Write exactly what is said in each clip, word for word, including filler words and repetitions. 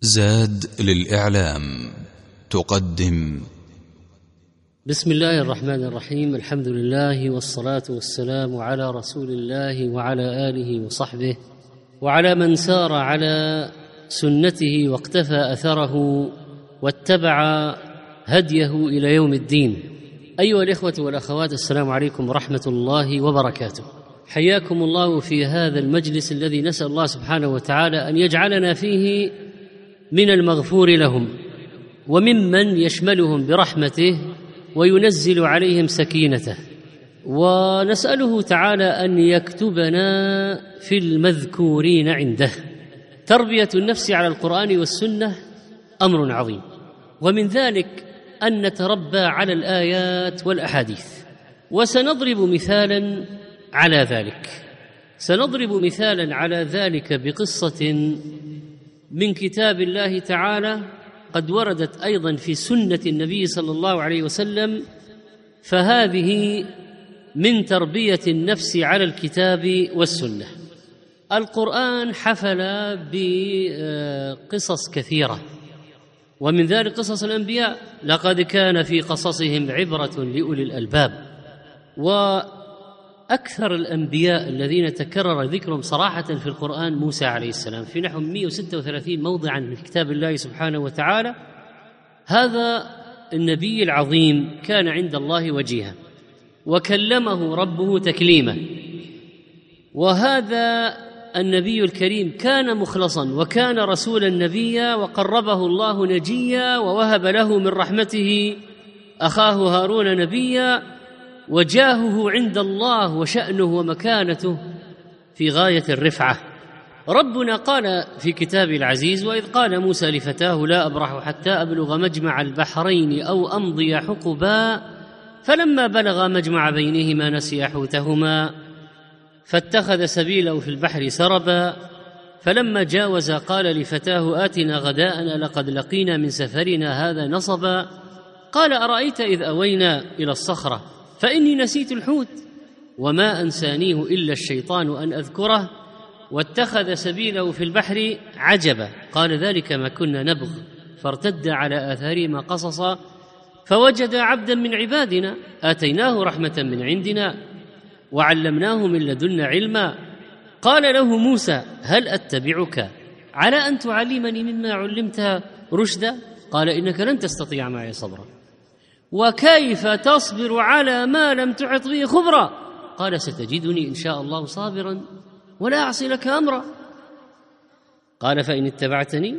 زاد للإعلام تقدم. بسم الله الرحمن الرحيم. الحمد لله والصلاة والسلام على رسول الله وعلى آله وصحبه وعلى من سار على سنته واقتفى أثره واتبع هديه إلى يوم الدين. أيها الإخوة والأخوات، السلام عليكم ورحمة الله وبركاته. حياكم الله في هذا المجلس الذي نسأل الله سبحانه وتعالى أن يجعلنا فيه من المغفور لهم وممن يشملهم برحمته وينزل عليهم سكينته، ونسأله تعالى أن يكتبنا في المذكورين عنده. تربية النفس على القرآن والسنة أمر عظيم، ومن ذلك أن نتربى على الآيات والأحاديث، وسنضرب مثالا على ذلك سنضرب مثالا على ذلك بقصة من كتاب الله تعالى قد وردت أيضا في سنة النبي صلى الله عليه وسلم، فهذه من تربية النفس على الكتاب والسنة. القرآن حفل بقصص كثيرة، ومن ذلك قصص الأنبياء: لقد كان في قصصهم عبرة لأولي الألباب. وأكثر الأنبياء الذين تكرر ذكرهم صراحة في القرآن موسى عليه السلام في نحو مئة وستة وثلاثين موضعا من كتاب الله سبحانه وتعالى. هذا النبي العظيم كان عند الله وجيها وكلمه ربه تكليما، وهذا النبي الكريم كان مخلصا وكان رسولا نبيا، وقربه الله نجيا، ووهب له من رحمته أخاه هارون نبيا، وجاهه عند الله وشأنه ومكانته في غاية الرفعة. ربنا قال في كتابه العزيز: وإذ قال موسى لفتاه لا أبرح حتى أبلغ مجمع البحرين أو أمضي حقبا فلما بلغا مجمع بينهما نسيا حوتهما فاتخذ سبيله في البحر سربا فلما جاوزا قال لفتاه آتنا غداءنا لقد لقينا من سفرنا هذا نصبا قال أرأيت إذ أوينا إلى الصخرة فإني نسيت الحوت وما أنسانيه إلا الشيطان أن أذكره واتخذ سبيله في البحر عجبا قال ذلك ما كنا نبغ فارتد على آثارهما قصصا فوجد عبدا من عبادنا آتيناه رحمة من عندنا وعلمناه من لدنا علما قال له موسى هل أتبعك على أن تعلمني مما علمت رشدا قال إنك لن تستطيع معي صبرا وكيف تصبر على ما لم تحط به خبرا قال ستجدني إن شاء الله صابرا ولا أعصي لك أمرا قال فإن اتبعتني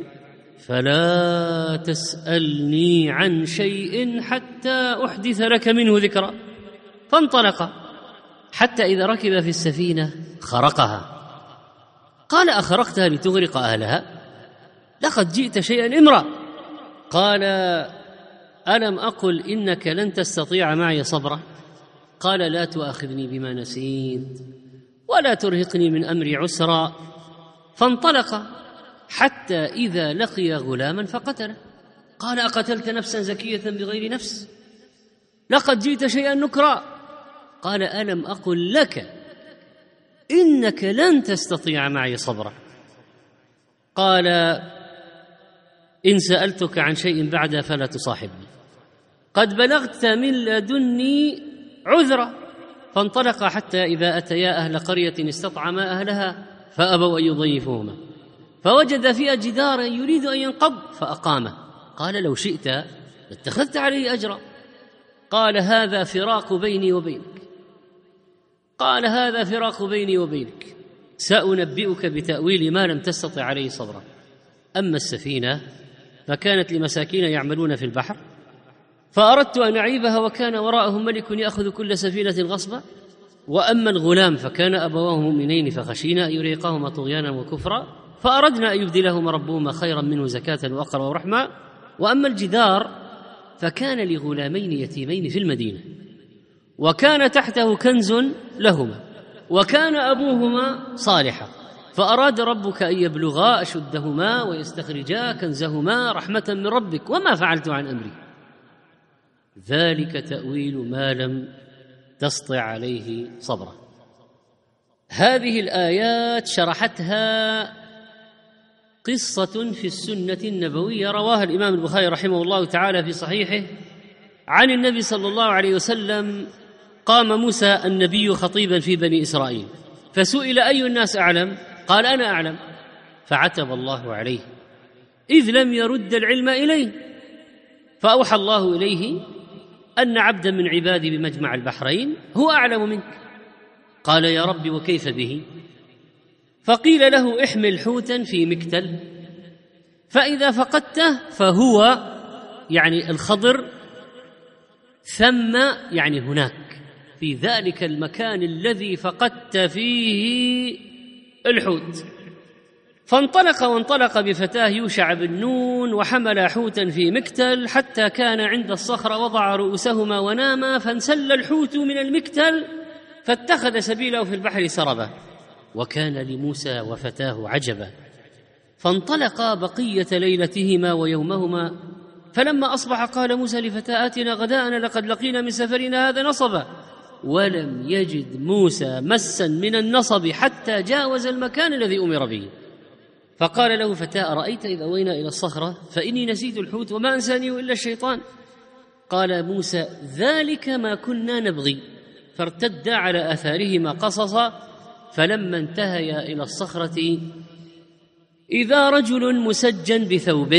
فلا تسألني عن شيء حتى أحدث لك منه ذكرا فانطلق حتى إذا ركب في السفينة خرقها قال أخرقتها لتغرق أهلها لقد جئت شيئا إمرا قال ألم أقل إنك لن تستطيع معي صبرا قال لا تؤاخذني بما نسيت ولا ترهقني من أمري عسرا فانطلق حتى إذا لقي غلاما فقتله قال أقتلت نفسا زكية بغير نفس لقد جئت شيئا نكرا قال ألم أقل لك إنك لن تستطيع معي صبرا قال إن سألتك عن شيء بعد فلا تصاحبني قد بلغت من لدني عذرا فانطلق حتى إذا أتيا أهل قرية استطعما أهلها فأبوا أن يضيفوهما فوجد فيها جدارا يريد أن ينقض فأقامه قال لو شئت لاتخذت عليه أجرا قال هذا فراق بيني وبينك قال هذا فراق بيني وبينك سأنبئك بتأويل ما لم تستطع عليه صبرا أما السفينة فكانت لمساكين يعملون في البحر فأردت أن أعيبها وكان وراءهم ملك يأخذ كل سفينة غصبا وأما الغلام فكان أبواه مؤمنين فخشينا أن يرهقهما طغيانا وكفرا فأردنا أن يبدلهما ربهما خيرا منه زكاة وأقرب رحما وأما الجدار فكان لغلامين يتيمين في المدينة وكان تحته كنز لهما وكان أبوهما صالحا فأراد ربك أن يبلغا أشدهما ويستخرجا كنزهما رحمة من ربك وما فعلت عن أمري ذلك تأويل ما لم تسطع عليه صبرا. هذه الآيات شرحتها قصة في السنة النبوية رواها الإمام البخاري رحمه الله تعالى في صحيحه عن النبي صلى الله عليه وسلم: قام موسى النبي خطيبا في بني إسرائيل فسئل: أي الناس أعلم؟ قال: أنا أعلم. فعتب الله عليه إذ لم يرد العلم إليه، فأوحى الله إليه أن عبدا من عبادي بمجمع البحرين هو أعلم منك. قال: يا رب وكيف به؟ فقيل له: احمل حوتا في مكتل، فإذا فقدته فهو يعني الخضر ثم يعني هناك في ذلك المكان الذي فقدت فيه الحوت. فانطلق وانطلق بفتاه يوشع بن نون وحمل حوتا في مكتل حتى كان عند الصخرة، وضع رؤوسهما وناما، فانسل الحوت من المكتل فاتخذ سبيله في البحر سربا. وكان لموسى وفتاه عجبا، فانطلقا بقية ليلتهما ويومهما. فلما أصبح قال موسى لفتاه: آتنا غداءنا لقد لقينا من سفرنا هذا نصبا. ولم يجد موسى مسا من النصب حتى جاوز المكان الذي أمر به. فقال له فتاه: أرأيت إذ أوينا إلى الصخرة فإني نسيت الحوت وما أنسانيه إلا الشيطان. قال موسى: ذلك ما كنا نبغي. فارتدا على آثارهما قصصا. فلما انتهيا إلى الصخرة إذا رجل مسجى بثوب،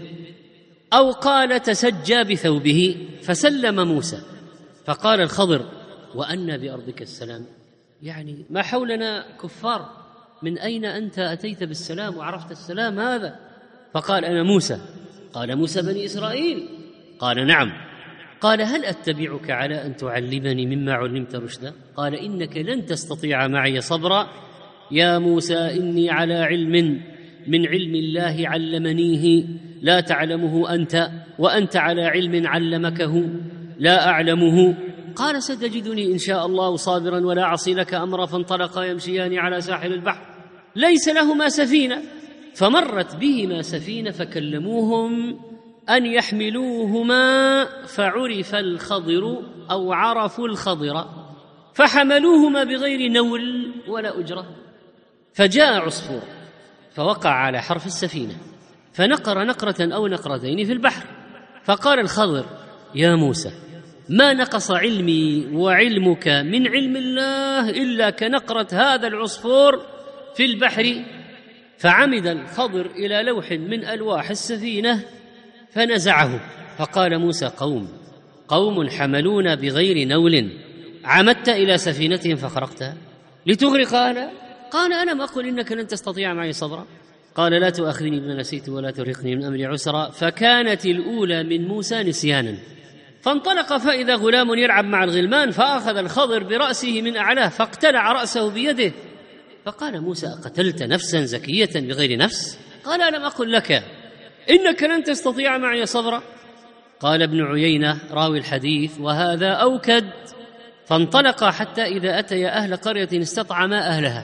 أو قال تسجى بثوبه، فسلم موسى. فقال الخضر: وأنى بأرضك السلام؟ يعني ما حولنا كفار، من أين أنت أتيت بالسلام وعرفت السلام هذا؟ فقال: أنا موسى. قال: موسى بني إسرائيل؟ قال: نعم. قال: هل أتبعك على أن تعلمني مما علمت رشدا؟ قال: إنك لن تستطيع معي صبرا يا موسى، إني على علم من علم الله علمنيه لا تعلمه أنت، وأنت على علم علمكه لا أعلمه. قال: ستجدني إن شاء الله صابرا ولا أعصي لك أمرا. فانطلقا يمشيان على ساحل البحر ليس لهما سفينة، فمرت بهما سفينة فكلموهم أن يحملوهما، فعرف الخضر أو عرفوا الخضر فحملوهما بغير نول ولا أجرة. فجاء عصفور فوقع على حرف السفينة فنقر نقرة أو نقرتين في البحر. فقال الخضر: يا موسى، ما نقص علمي وعلمك من علم الله إلا كنقرة هذا العصفور في البحر. فعمد الخضر إلى لوح من ألواح السفينة فنزعه. فقال موسى: قوم قوم حملونا بغير نول، عمدت إلى سفينتهم فخرقتها لتغرق أهلها؟ قال: ألم أقل إنك لن تستطيع معي صبرا؟ قال: لا تؤاخذني بما نسيت ولا ترهقني من أمري عسرا. فكانت الأولى من موسى نسيانا. فانطلق فإذا غلام يلعب مع الغلمان، فأخذ الخضر برأسه من أعلاه فاقتلع رأسه بيده. فقال موسى: أقتلت نفسا زكية بغير نفس؟ قال: ألم أقل لك إنك لن تستطيع معي صبرا؟ قال ابن عيينة راوي الحديث: وهذا أوكد. فانطلقا حتى إذا أتيا أهل قرية استطعما أهلها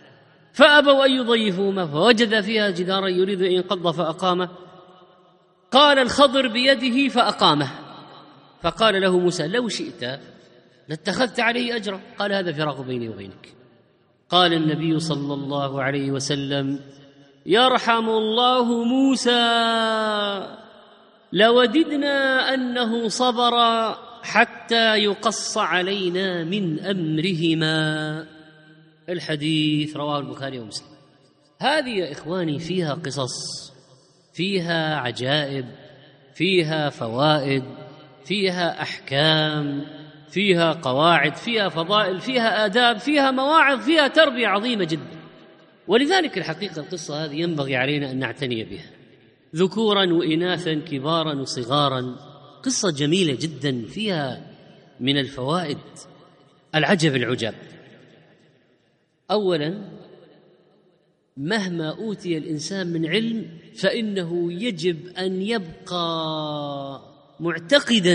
فأبوا أن يضيفوهما، فوجد فيها جدارا يريد أن ينقض فأقامه. قال الخضر بيده فأقامه. فقال له موسى: لو شئت لاتخذت عليه أجرا. قال: هذا فراق بيني وبينك. قال النبي صلى الله عليه وسلم: يرحم الله موسى، لوددنا أنه صبر حتى يقص علينا من أمرهما. الحديث رواه البخاري ومسلم. هذه يا إخواني فيها قصص، فيها عجائب، فيها فوائد، فيها أحكام، فيها قواعد، فيها فضائل، فيها آداب، فيها مواعظ، فيها تربية عظيمة جدا. ولذلك الحقيقة القصة هذه ينبغي علينا أن نعتني بها، ذكورا وإناثا، كبارا وصغارا. قصة جميلة جدا فيها من الفوائد العجب العجاب. أولا، مهما أوتي الإنسان من علم فإنه يجب أن يبقى معتقدا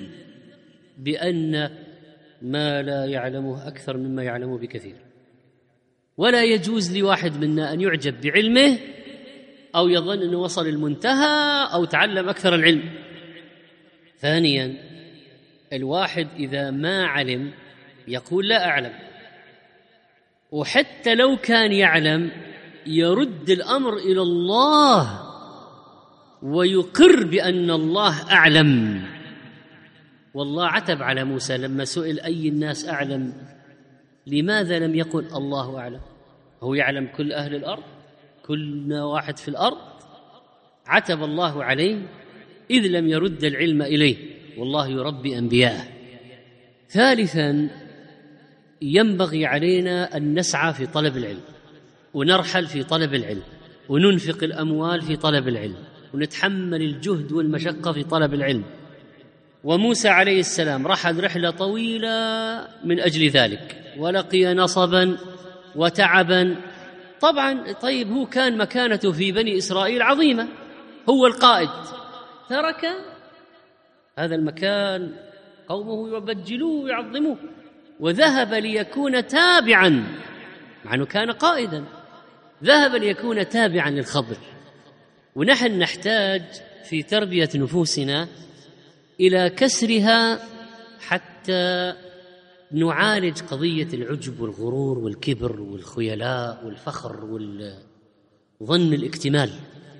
بأن ما لا يعلمه أكثر مما يعلمه بكثير. ولا يجوز لواحد منا أن يعجب بعلمه أو يظن أنه وصل المنتهى أو تعلم أكثر العلم. ثانيا، الواحد إذا ما علم يقول لا أعلم، وحتى لو كان يعلم يرد الأمر إلى الله ويقر بأن الله أعلم. والله عتب على موسى لما سئل أي الناس أعلم، لماذا لم يقل الله أعلم؟ هو يعلم كل أهل الأرض، كل واحد في الأرض. عتب الله عليه إذ لم يرد العلم إليه، والله يربي أنبياءه. ثالثا، ينبغي علينا أن نسعى في طلب العلم، ونرحل في طلب العلم، وننفق الأموال في طلب العلم، ونتحمل الجهد والمشقة في طلب العلم. وموسى عليه السلام رحل رحلة طويلة من أجل ذلك، ولقي نصبا وتعبا. طبعا طيب هو كان مكانته في بني إسرائيل عظيمة، هو القائد، ترك هذا المكان، قومه يبجلوه ويعظموه، وذهب ليكون تابعا، مع أنه كان قائدا، ذهب ليكون تابعا للخضر. ونحن نحتاج في تربية نفوسنا إلى كسرها حتى نعالج قضية العجب والغرور والكبر والخيلاء والفخر والظن الاكتمال.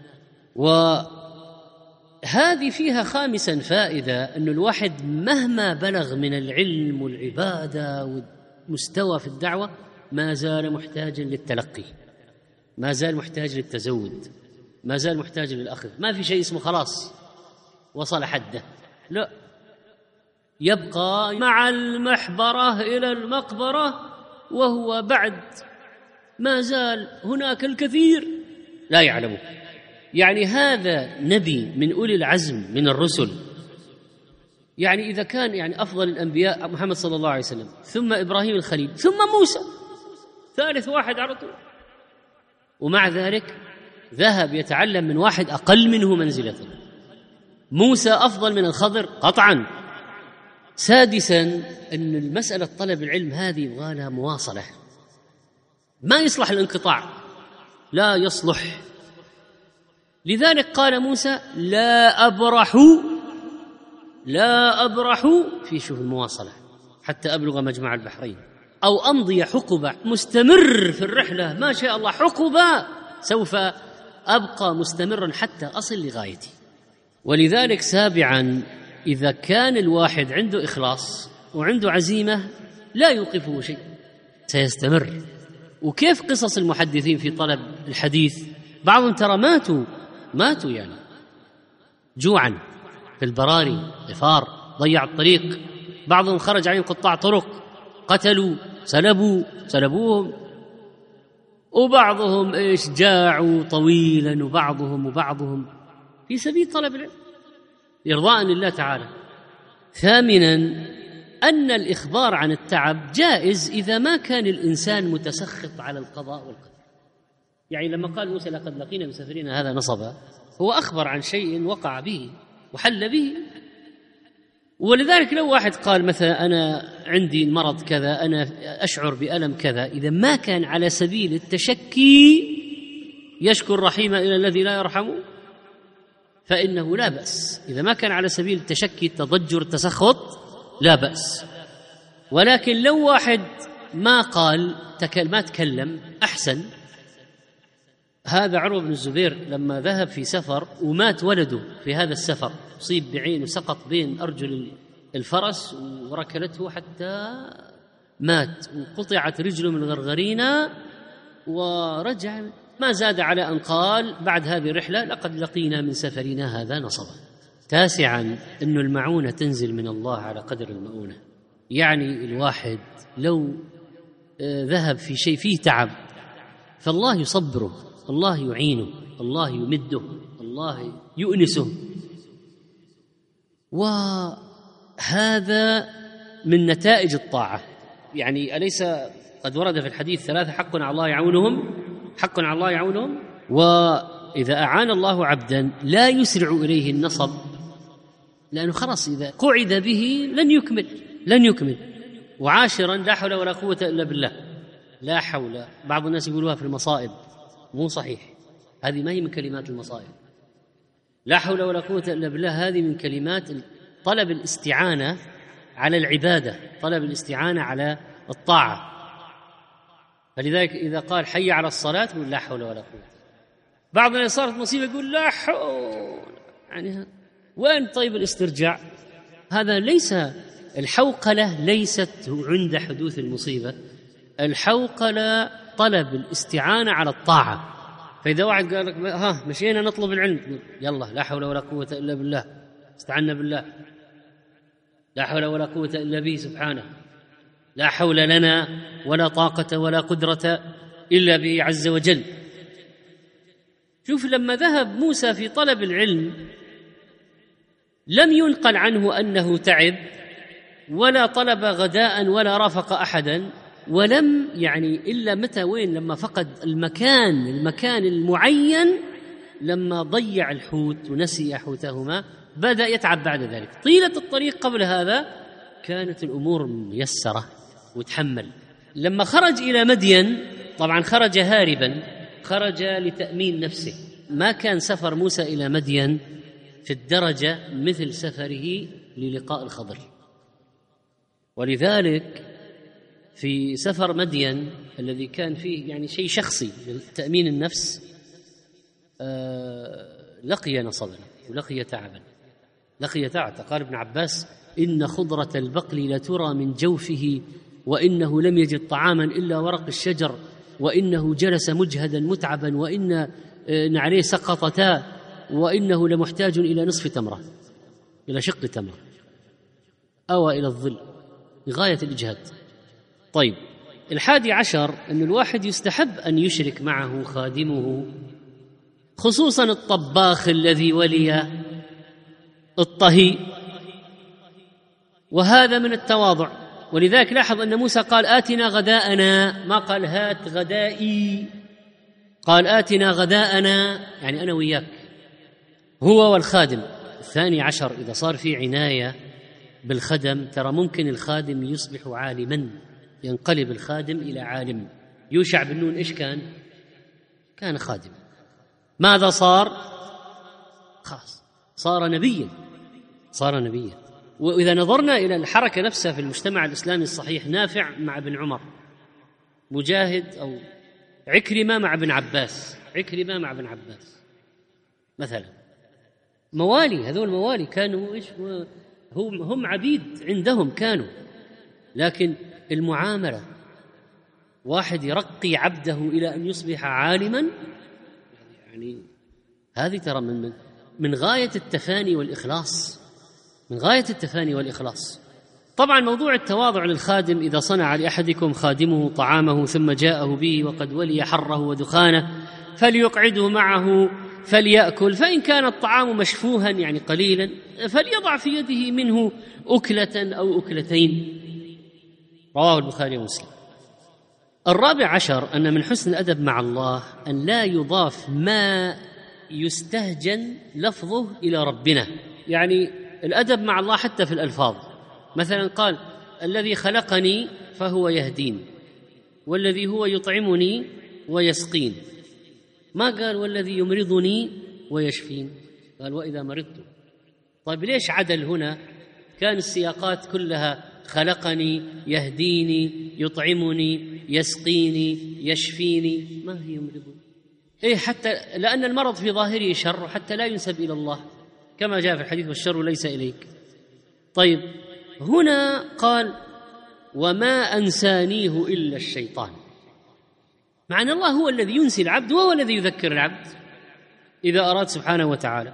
وهذه فيها خامسا فائدة، أن الواحد مهما بلغ من العلم والعبادة والمستوى في الدعوة ما زال محتاجا للتلقي، ما زال محتاج للتزود، ما زال محتاج للأخذ. ما في شيء اسمه خلاص وصل حده، لا، يبقى مع المحبرة إلى المقبرة، وهو بعد ما زال هناك الكثير لا يعلمه. يعني هذا نبي من أولي العزم من الرسل. يعني إذا كان يعني أفضل الأنبياء محمد صلى الله عليه وسلم، ثم إبراهيم الخليل، ثم موسى، ثالث واحد على طول، ومع ذلك ذهب يتعلم من واحد أقل منه منزلة. موسى أفضل من الخضر قطعا. سادسا، أن المسألة طلب العلم هذه يبغى لها مواصلة، ما يصلح الانقطاع، لا يصلح. لذلك قال موسى لا أبرح لا أبرح في شوف المواصلة حتى أبلغ مجمع البحرين، أو أمضي حقبة، مستمر في الرحلة، ما شاء الله حقبة، سوف أبقى مستمرا حتى أصل لغايتي. ولذلك سابعا، إذا كان الواحد عنده إخلاص وعنده عزيمة لا يوقفه شيء، سيستمر. وكيف قصص المحدثين في طلب الحديث؟ بعضهم ترى ماتوا ماتوا يعني جوعا في البراري، ظفار، ضيع الطريق. بعضهم خرج عليهم قطاع طرق، قتلوا، سلبوا سلبوهم. وبعضهم إيش جاعوا طويلا، وبعضهم وبعضهم في سبيل طلب العلم إرضاء لله تعالى. ثامنا، أن الإخبار عن التعب جائز إذا ما كان الإنسان متسخط على القضاء والقدر. يعني لما قال موسى لقد لقينا بسفرنا هذا نصبا، هو أخبر عن شيء وقع به وحل به. ولذلك لو واحد قال مثلا أنا عندي مرض كذا، أنا أشعر بألم كذا، إذا ما كان على سبيل التشكي يشكو الرحيم إلى الذي لا يرحمه فإنه لا بأس. إذا ما كان على سبيل التشكي، التضجر، التسخط، لا بأس. ولكن لو واحد ما قال ما تكلم أحسن. هذا عروة بن الزبير لما ذهب في سفر ومات ولده في هذا السفر، أصيب بعين وسقط بين أرجل الفرس وركلته حتى مات، وقطعت رجله من الغرغرينة ورجع. ما زاد على أن قال بعد هذه الرحلة لقد لقينا من سفرنا هذا نصبا. تاسعا، أن المعونة تنزل من الله على قدر المؤونة. يعني الواحد لو ذهب في شيء فيه تعب فالله يصبره، الله يعينه، الله يمده، الله يؤنسه. وهذا من نتائج الطاعة. يعني أليس قد ورد في الحديث ثلاثة حق على الله يعونهم حق على الله يعونهم وإذا أعان الله عبدا لا يسرع إليه النصب، لأنه خلاص إذا قعد به لن يكمل لن يكمل وعاشرا، لا حول ولا قوة إلا بالله. لا حول، بعض الناس يقولوها في المصائب، مو صحيح، هذه ما هي من كلمات المصائب. لا حول ولا قوة إلا بالله هذه من كلمات طلب الاستعانة على العبادة، طلب الاستعانة على الطاعة. فلذلك إذا قال حي على الصلاة يقول لا حول ولا قوة. بعض الناس صارت مصيبة يقول لا حول، يعني وين طيب الاسترجاع؟ هذا ليس الحوقلة، ليست عند حدوث المصيبة. الحوقلة طلب الاستعانة على الطاعة. فإذا واحد قال لك ها مشينا نطلب العلم، يلا لا حول ولا قوة إلا بالله، استعنا بالله، لا حول ولا قوة إلا به سبحانه، لا حول لنا ولا طاقة ولا قدرة إلا به عز وجل. شوف لما ذهب موسى في طلب العلم لم ينقل عنه أنه تعب ولا طلب غداء ولا رافق أحدا، ولم يعني إلا متى وين لما فقد المكان المكان المعين، لما ضيع الحوت ونسي حوتهما بدأ يتعب بعد ذلك. طيلة الطريق قبل هذا كانت الأمور ميسرة وتحمل. لما خرج إلى مدين طبعا خرج هاربا، خرج لتأمين نفسه، ما كان سفر موسى إلى مدين في الدرجة مثل سفره للقاء الخضر. ولذلك في سفر مدين الذي كان فيه يعني شيء شخصي لتأمين النفس آه لقي نصبا ولقي تعبا، لقي تعبا. قال ابن عباس إن خضرة البقل لترى من جوفه، وإنه لم يجد طعاما إلا ورق الشجر، وإنه جلس مجهدا متعبا، وإن نعليه سقطتا، وإنه لمحتاج إلى نصف تمرة، إلى شق تمرة، أو إلى الظل، لغاية الإجهاد. طيب الحادي عشر أن الواحد يستحب أن يشرك معه خادمه، خصوصا الطباخ الذي ولي الطهي، وهذا من التواضع. ولذلك لاحظ أن موسى قال آتنا غداءنا، ما قال هات غدائي، قال آتنا غداءنا، يعني أنا وياك هو والخادم. الثاني عشر إذا صار في عناية بالخدم، ترى ممكن الخادم يصبح عالما، ينقلب الخادم إلى عالم. يوشع بن نون إيش كان؟ كان خادم. ماذا صار؟ خلاص صار نبيا، صار نبيا. وإذا نظرنا إلى الحركة نفسها في المجتمع الإسلامي الصحيح، نافع مع ابن عمر، مجاهد أو عكرمة مع ابن عباس، عكرمة مع ابن عباس مثلا، موالي. هذول موالي كانوا إيش؟ هم هم عبيد عندهم كانوا، لكن المعاملة واحد يرقي عبده إلى أن يصبح عالما، يعني هذه ترى من من غاية التفاني والإخلاص، من غاية التفاني والإخلاص. طبعا موضوع التواضع للخادم، إذا صنع لأحدكم خادمه طعامه ثم جاءه به وقد ولي حره ودخانه فليقعده معه فليأكل، فإن كان الطعام مشفوها يعني قليلا فليضع في يده منه أكلة أو أكلتين. رواه البخاري ومسلم. الرابع عشر أن من حسن الأدب مع الله أن لا يضاف ما يستهجن لفظه إلى ربنا، يعني الأدب مع الله حتى في الألفاظ. مثلا قال الذي خلقني فهو يهدين، والذي هو يطعمني ويسقين، ما قال والذي يمرضني ويشفين، قال وإذا مرضت. طيب ليش عدل هنا؟ كان السياقات كلها خلقني، يهديني، يطعمني، يسقيني، يشفيني، ما هي يمرضني؟ إيه حتى لأن المرض في ظاهره شر، حتى لا ينسب إلى الله كما جاء في الحديث والشر ليس إليك. طيب هنا قال وما أنسانيه إلا الشيطان، مع أن الله هو الذي ينسي العبد وهو الذي يذكر العبد إذا أراد سبحانه وتعالى.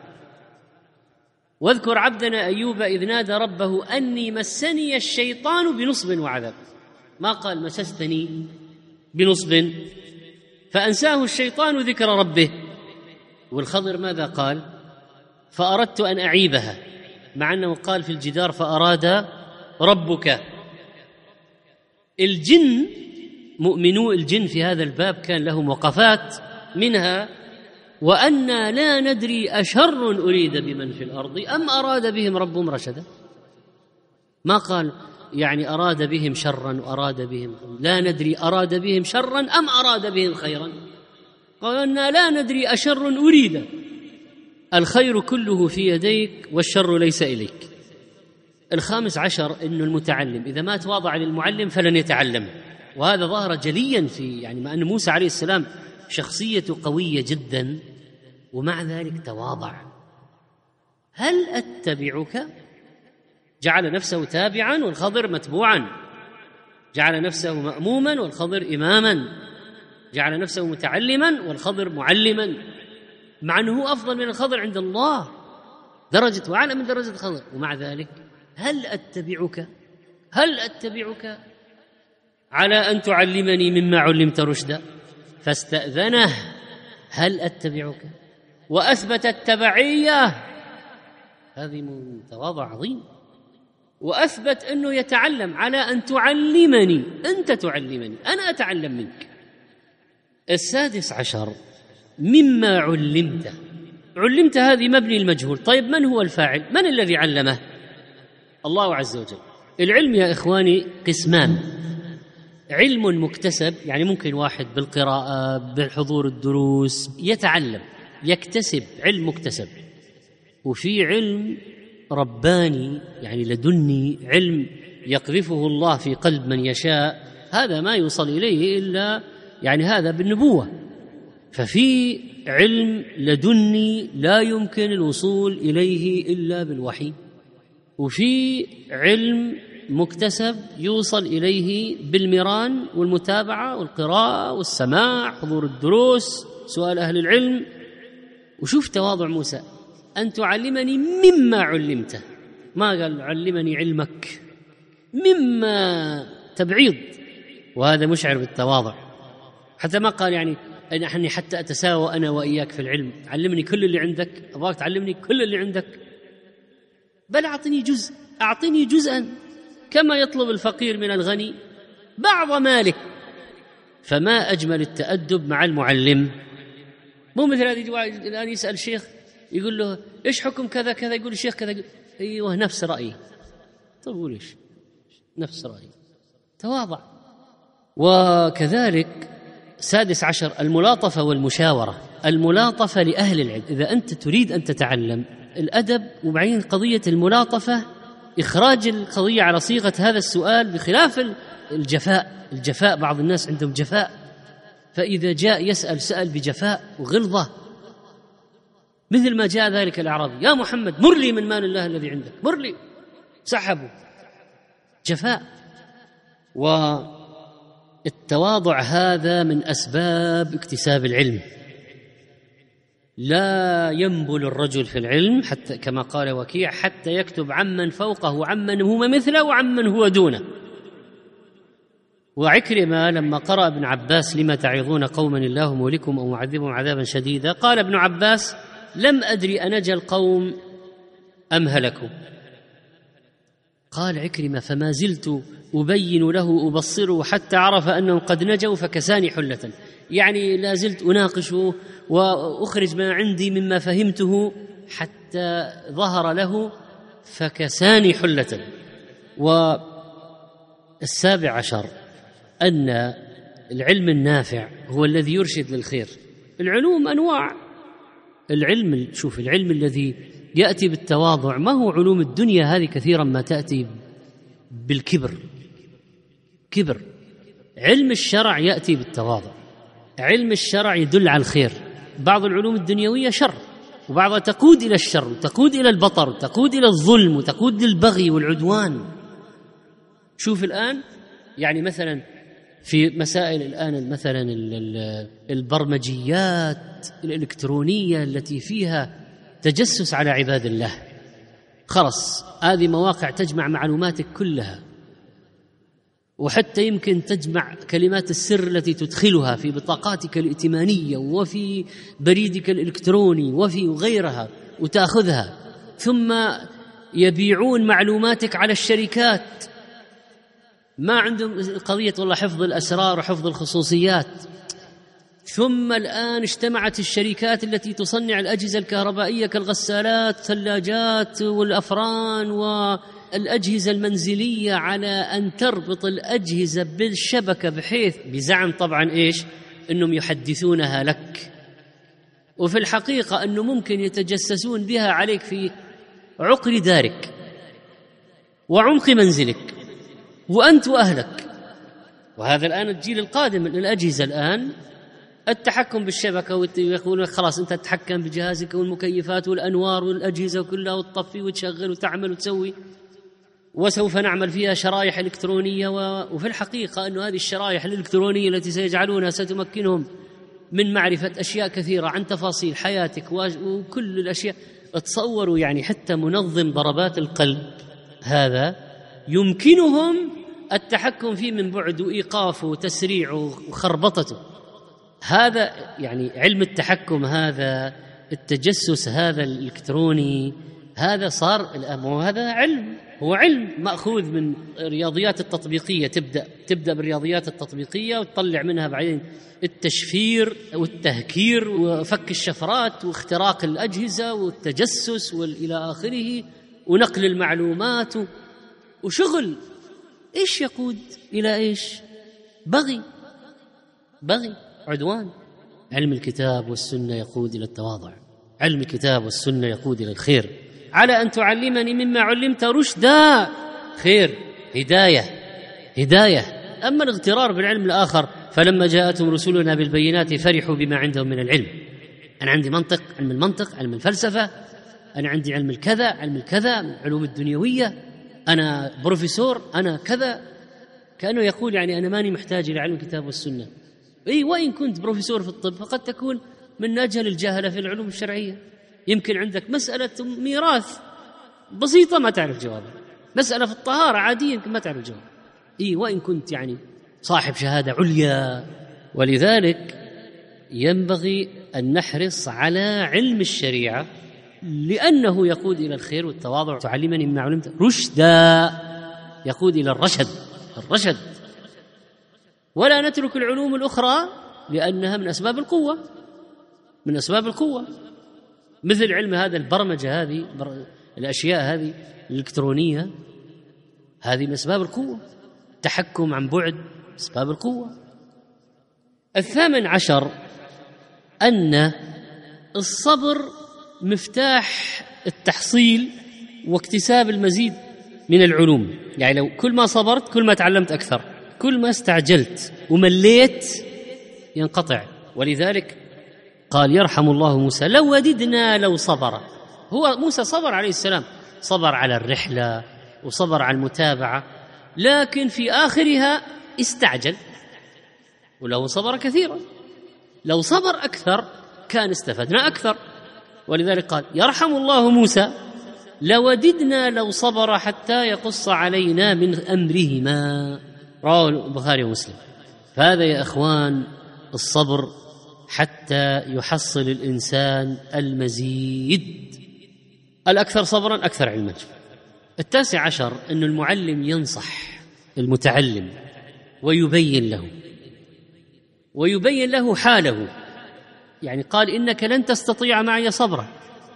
واذكر عبدنا أيوب إذ نادى ربه أني مسني الشيطان بنصب وعذاب، ما قال مسستني بنصب، فأنساه الشيطان ذكر ربه. والخضر ماذا قال؟ فأردت أن أعيبها، مع أنه قال في الجدار فأراد ربك. الجن مؤمنو الجن في هذا الباب كان لهم وقفات، منها وأنا لا ندري أشر أريد بمن في الأرض أم أراد بهم ربهم رشدا، ما قال يعني أراد بهم شرا وأراد بهم، لا ندري أراد بهم شرا أم أراد بهم خيرا، قال أنا لا ندري أشر أريد، الخير كله في يديك والشر ليس إليك. الخامس عشر أن المتعلم إذا ما تواضع للمعلم فلن يتعلم، وهذا ظهر جليا في يعني مع أن موسى عليه السلام شخصيته قوية جدا ومع ذلك تواضع. هل أتبعك؟ جعل نفسه تابعا والخضر متبوعا، جعل نفسه مأموما والخضر إماما، جعل نفسه متعلما والخضر معلما، مع أنه هو أفضل من الخضر عند الله درجة وأعلى من درجة الخضر، ومع ذلك هل أتبعك هل أتبعك على أن تعلمني مما علمت رشدا؟ فاستأذنه هل أتبعك، وأثبت التبعية. هذه من تواضع عظيم. وأثبت أنه يتعلم على أن تعلمني، أنت تعلمني أنا أتعلم منك. السادس عشر مما علمت. علمت هذه مبني المجهول. طيب من هو الفاعل؟ من الذي علمه؟ الله عز وجل. العلم يا إخواني قسمان: علم مكتسب، يعني ممكن واحد بالقراءة بالحضور الدروس يتعلم يكتسب علم مكتسب، وفي علم رباني يعني لدني، علم يقذفه الله في قلب من يشاء، هذا ما يوصل إليه إلا يعني هذا بالنبوة. ففي علم لدني لا يمكن الوصول إليه إلا بالوحي، وفي علم مكتسب يوصل إليه بالمران والمتابعة والقراءة والسماع، حضور الدروس، سؤال أهل العلم. وشوف تواضع موسى: أن تعلمني مما علمته، ما قال علمني علمك، مما تبعيض، وهذا مشعر بالتواضع. حتى ما قال يعني أني حتى أتساوى أنا وإياك في العلم، علمني كل اللي عندك، أبغاك تعلمني كل اللي عندك، بل أعطني جزء، أعطني جزءا كما يطلب الفقير من الغني بعض ماله. فما أجمل التأدب مع المعلم. مو مثل هذه الآن يسأل الشيخ يقول له إيش حكم كذا كذا، يقول الشيخ كذا، أيوه نفس رأيي. طيب إيش نفس رأيي؟ تواضع. وكذلك سادس عشر الملاطفة والمشاورة. الملاطفة لأهل العلم. إذا أنت تريد أن تتعلم الأدب، وبعدين قضية الملاطفة إخراج القضية على صيغة هذا السؤال، بخلاف الجفاء. الجفاء بعض الناس عندهم جفاء، فإذا جاء يسأل سأل بجفاء وغلظة، مثل ما جاء ذلك الأعرابي: يا محمد مر لي من مال الله الذي عندك، مر لي. سحبوا. جفاء. والتواضع هذا من أسباب اكتساب العلم. لا ينبل الرجل في العلم حتى كما قال وكيع حتى يكتب عمن فوقه وعمن هو مثله وعمن هو دونه. وعكرمة لما قرأ ابن عباس: لما تعظون قوما الله مهلكهم أو معذبهم عذابا شديدا، قال ابن عباس: لم أدري أنجى القوم أم هلكوا. قال عكرمة: فما زلت أبين له أبصره حتى عرف أنهم قد نجوا فكساني حلة. يعني لا زلت أناقشه وأخرج ما عندي مما فهمته حتى ظهر له فكساني حلة. والسابع عشر أن العلم النافع هو الذي يرشد للخير. العلوم أنواع. العلم شوف العلم الذي يأتي بالتواضع ما هو علوم الدنيا هذه، كثيرا ما تأتي بالكبر، كبر. علم الشرع يأتي بالتواضع. علم الشرع يدل على الخير. بعض العلوم الدنيوية شر، وبعضها تقود إلى الشر، وتقود إلى البطر، وتقود إلى الظلم، وتقود للبغي والعدوان. شوف الآن يعني مثلا في مسائل الآن مثلا البرمجيات الإلكترونية التي فيها تجسس على عباد الله، خلص هذه مواقع تجمع معلوماتك كلها، وحتى يمكن تجمع كلمات السر التي تدخلها في بطاقاتك الائتمانية وفي بريدك الإلكتروني وفي غيرها وتأخذها، ثم يبيعون معلوماتك على الشركات. ما عندهم قضية والله حفظ الأسرار وحفظ الخصوصيات. ثم الآن اجتمعت الشركات التي تصنع الأجهزة الكهربائية كالغسالات والثلاجات والأفران والأجهزة المنزلية على أن تربط الأجهزة بالشبكة، بحيث بزعم طبعا إيش؟ أنهم يحدثونها لك، وفي الحقيقة أنه ممكن يتجسسون بها عليك في عقر دارك وعمق منزلك وأنت وأهلك. وهذا الآن الجيل القادم من الأجهزة الآن التحكم بالشبكة، ويقولون خلاص أنت تتحكم بجهازك والمكيفات والأنوار والأجهزة كلها وتطفي وتشغل وتعمل وتسوي، وسوف نعمل فيها شرائح إلكترونية. وفي الحقيقة أن هذه الشرائح الإلكترونية التي سيجعلونها ستمكنهم من معرفة أشياء كثيرة عن تفاصيل حياتك وكل الأشياء. تصوروا يعني حتى منظم ضربات القلب هذا يمكنهم التحكم فيه من بعد وإيقافه وتسريعه وخربطته. هذا يعني علم التحكم، هذا التجسس هذا الإلكتروني، هذا صار هذا علم، هو علم مأخوذ من الرياضيات التطبيقية. تبدأ تبدأ بالرياضيات التطبيقية وتطلع منها بعدين التشفير والتهكير وفك الشفرات واختراق الأجهزة والتجسس والإلى آخره ونقل المعلومات وشغل. إيش يقود إلى إيش؟ بغي بغي عدوان. علم الكتاب والسنة يقود إلى التواضع، علم الكتاب والسنة يقود إلى الخير. على أن تعلمني مما علمت رشدا، خير، هداية هداية. أما الاغترار بالعلم الآخر فلما جاءتهم رسلنا بالبينات فرحوا بما عندهم من العلم. أنا عندي منطق، علم المنطق، علم الفلسفة، أنا عندي علم الكذا، علم الكذا، العلوم الدنيوية، أنا بروفيسور، أنا كذا. كأنه يقول يعني أنا ماني محتاج إلى علم الكتاب والسنة. إيه، وإن كنت بروفيسور في الطب فقد تكون من أجهل الجاهلة في العلوم الشرعية. يمكن عندك مسألة ميراث بسيطة ما تعرف جوابها، مسألة في الطهارة عادية يمكن ما تعرف جوابها. إيه، وإن كنت يعني صاحب شهادة عليا. ولذلك ينبغي أن نحرص على علم الشريعة لأنه يقود إلى الخير والتواضع. تعلمني مما علمت رشدا، يقود إلى الرشد الرشد ولا نترك العلوم الأخرى لأنها من أسباب القوة من أسباب القوة مثل علم هذا البرمجة، هذه الأشياء هذه الإلكترونية، هذه من أسباب القوة. التحكم عن بعد أسباب القوة. الثامن عشر أن الصبر مفتاح التحصيل واكتساب المزيد من العلوم. يعني لو كل ما صبرت كل ما تعلمت أكثر، كل ما استعجلت ومليت ينقطع. ولذلك قال يرحم الله موسى لو وددنا لو صبر. هو موسى صبر عليه السلام، صبر على الرحلة وصبر على المتابعة، لكن في آخرها استعجل. ولو صبر كثيرا، لو صبر أكثر كان استفدنا أكثر. ولذلك قال يرحم الله موسى لوددنا لو صبر حتى يقص علينا من أمرهما. رواه البخاري ومسلم. فهذا يا أخوان الصبر حتى يحصل الإنسان المزيد. الأكثر صبرا أكثر علما. التاسع عشر أن المعلم ينصح المتعلم ويبين له ويبين له حاله. يعني قال إنك لن تستطيع معي صبرا،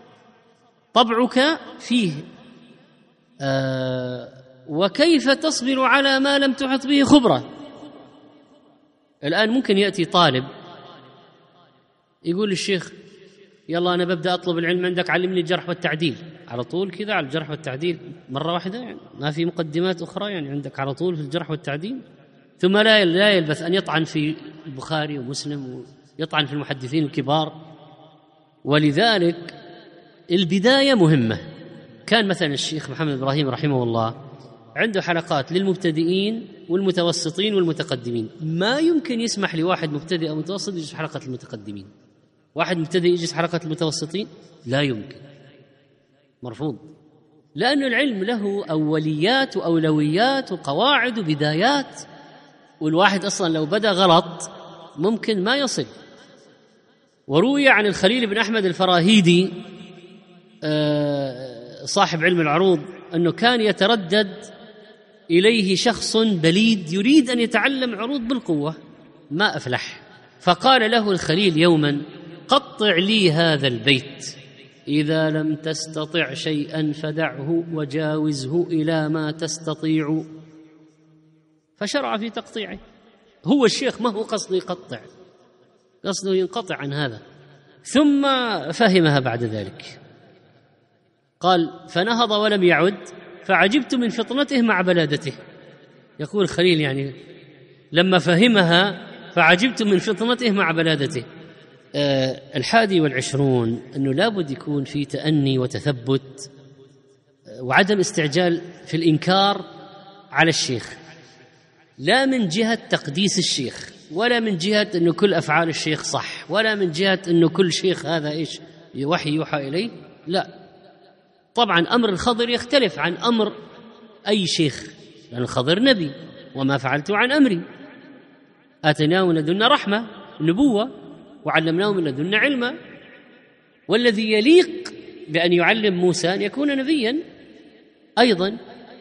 طبعك فيه، آه وكيف تصبر على ما لم تحط به خبرة. الآن ممكن يأتي طالب يقول للشيخ يلا أنا ببدأ أطلب العلم عندك، علمني الجرح والتعديل. على طول كذا على الجرح والتعديل مرة واحدة، يعني ما في مقدمات أخرى، يعني عندك على طول في الجرح والتعديل. ثم لا لا يلبث أن يطعن في البخاري ومسلم ويطعن في المحدثين الكبار. ولذلك البداية مهمة. كان مثلا الشيخ محمد إبراهيم رحمه الله عنده حلقات للمبتدئين والمتوسطين والمتقدمين. ما يمكن يسمح لواحد مبتدئ أو متوسط يجلس حلقة المتقدمين، واحد مبتدئ يجلس حلقة المتوسطين، لا يمكن، مرفوض. لأن العلم له أوليات وأولويات وقواعد وبدايات، والواحد أصلا لو بدأ غلط ممكن ما يصل. وروي عن الخليل بن أحمد الفراهيدي صاحب علم العروض أنه كان يتردد إليه شخص بليد يريد أن يتعلم عروض بالقوة، ما أفلح. فقال له الخليل يوما قطع لي هذا البيت، إذا لم تستطع شيئا فدعه وجاوزه إلى ما تستطيع. فشرع في تقطيعه. هو الشيخ ما هو قصده يقطع، قصده ينقطع عن هذا. ثم فهمها بعد ذلك. قال فنهض ولم يعد فعجبت من فطنته مع بلادته. يقول خليل يعني لما فهمها فعجبت من فطنته مع بلادته. أه الحادي والعشرون أنه لابد يكون في تأني وتثبت وعدم استعجال في الإنكار على الشيخ، لا من جهة تقديس الشيخ، ولا من جهة أنه كل أفعال الشيخ صح، ولا من جهة أنه كل شيخ هذا إيش وحي يوحى إليه. لا، طبعا أمر الخضر يختلف عن أمر أي شيخ، لأن الخضر نبي، وما فعلت عن أمري، آتيناه من لدنا رحمة نبوة وعلمناه من لدنا علما، والذي يليق بأن يعلم موسى أن يكون نبيا أيضا.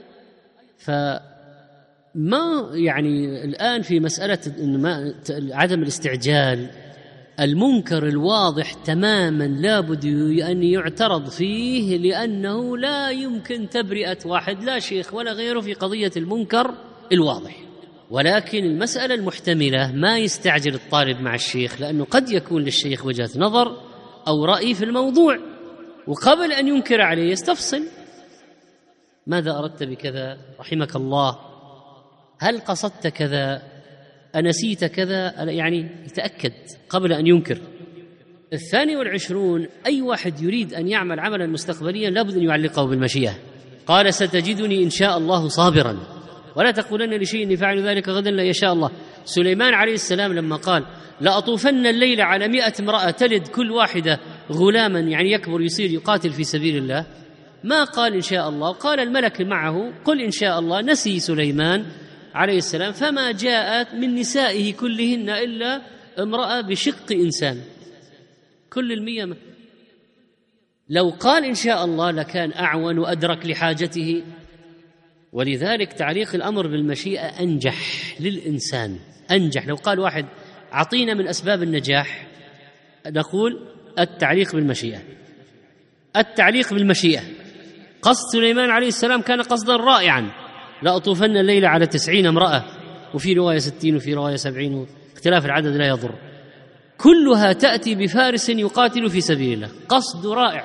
فما يعني الآن في مسألة ما عدم الاستعجال، المنكر الواضح تماما لابد أن يعترض فيه، لأنه لا يمكن تبرئة واحد لا شيخ ولا غيره في قضية المنكر الواضح. ولكن المسألة المحتملة ما يستعجل الطالب مع الشيخ، لأنه قد يكون للشيخ وجهة نظر أو رأي في الموضوع، وقبل أن ينكر عليه يستفصل: ماذا أردت بكذا؟ رحمك الله، هل قصدت كذا؟ أنسيت كذا؟ يعني يتأكد قبل أن ينكر. الثاني والعشرون: أي واحد يريد أن يعمل عملا مستقبليا لابد أن يعلقه بالمشيئة. قال: ستجدني إن شاء الله صابرا ولا تقولن لشيء إني فاعل ذلك غدا إلا يشاء الله. سليمان عليه السلام لما قال: لأطوفن الليل على مئة امرأة تلد كل واحدة غلاما، يعني يكبر يصير يقاتل في سبيل الله، ما قال إن شاء الله، قال الملك معه: قل إن شاء الله. نسي سليمان عليه السلام، فما جاءت من نسائه كلهن إلا امرأة بشق إنسان، كل المية. لو قال إن شاء الله لكان أعون وأدرك لحاجته. ولذلك تعليق الأمر بالمشيئة أنجح للإنسان، أنجح. لو قال واحد: أعطينا من أسباب النجاح، نقول التعليق بالمشيئة. التعليق بالمشيئة. قصد سليمان عليه السلام كان قصدا رائعا: لأطوفن الليل على تسعين امرأة، وفي رواية ستين وفي رواية سبعين، اختلاف العدد لا يضر، كلها تأتي بفارس يقاتل في سبيل الله. قصد رائع.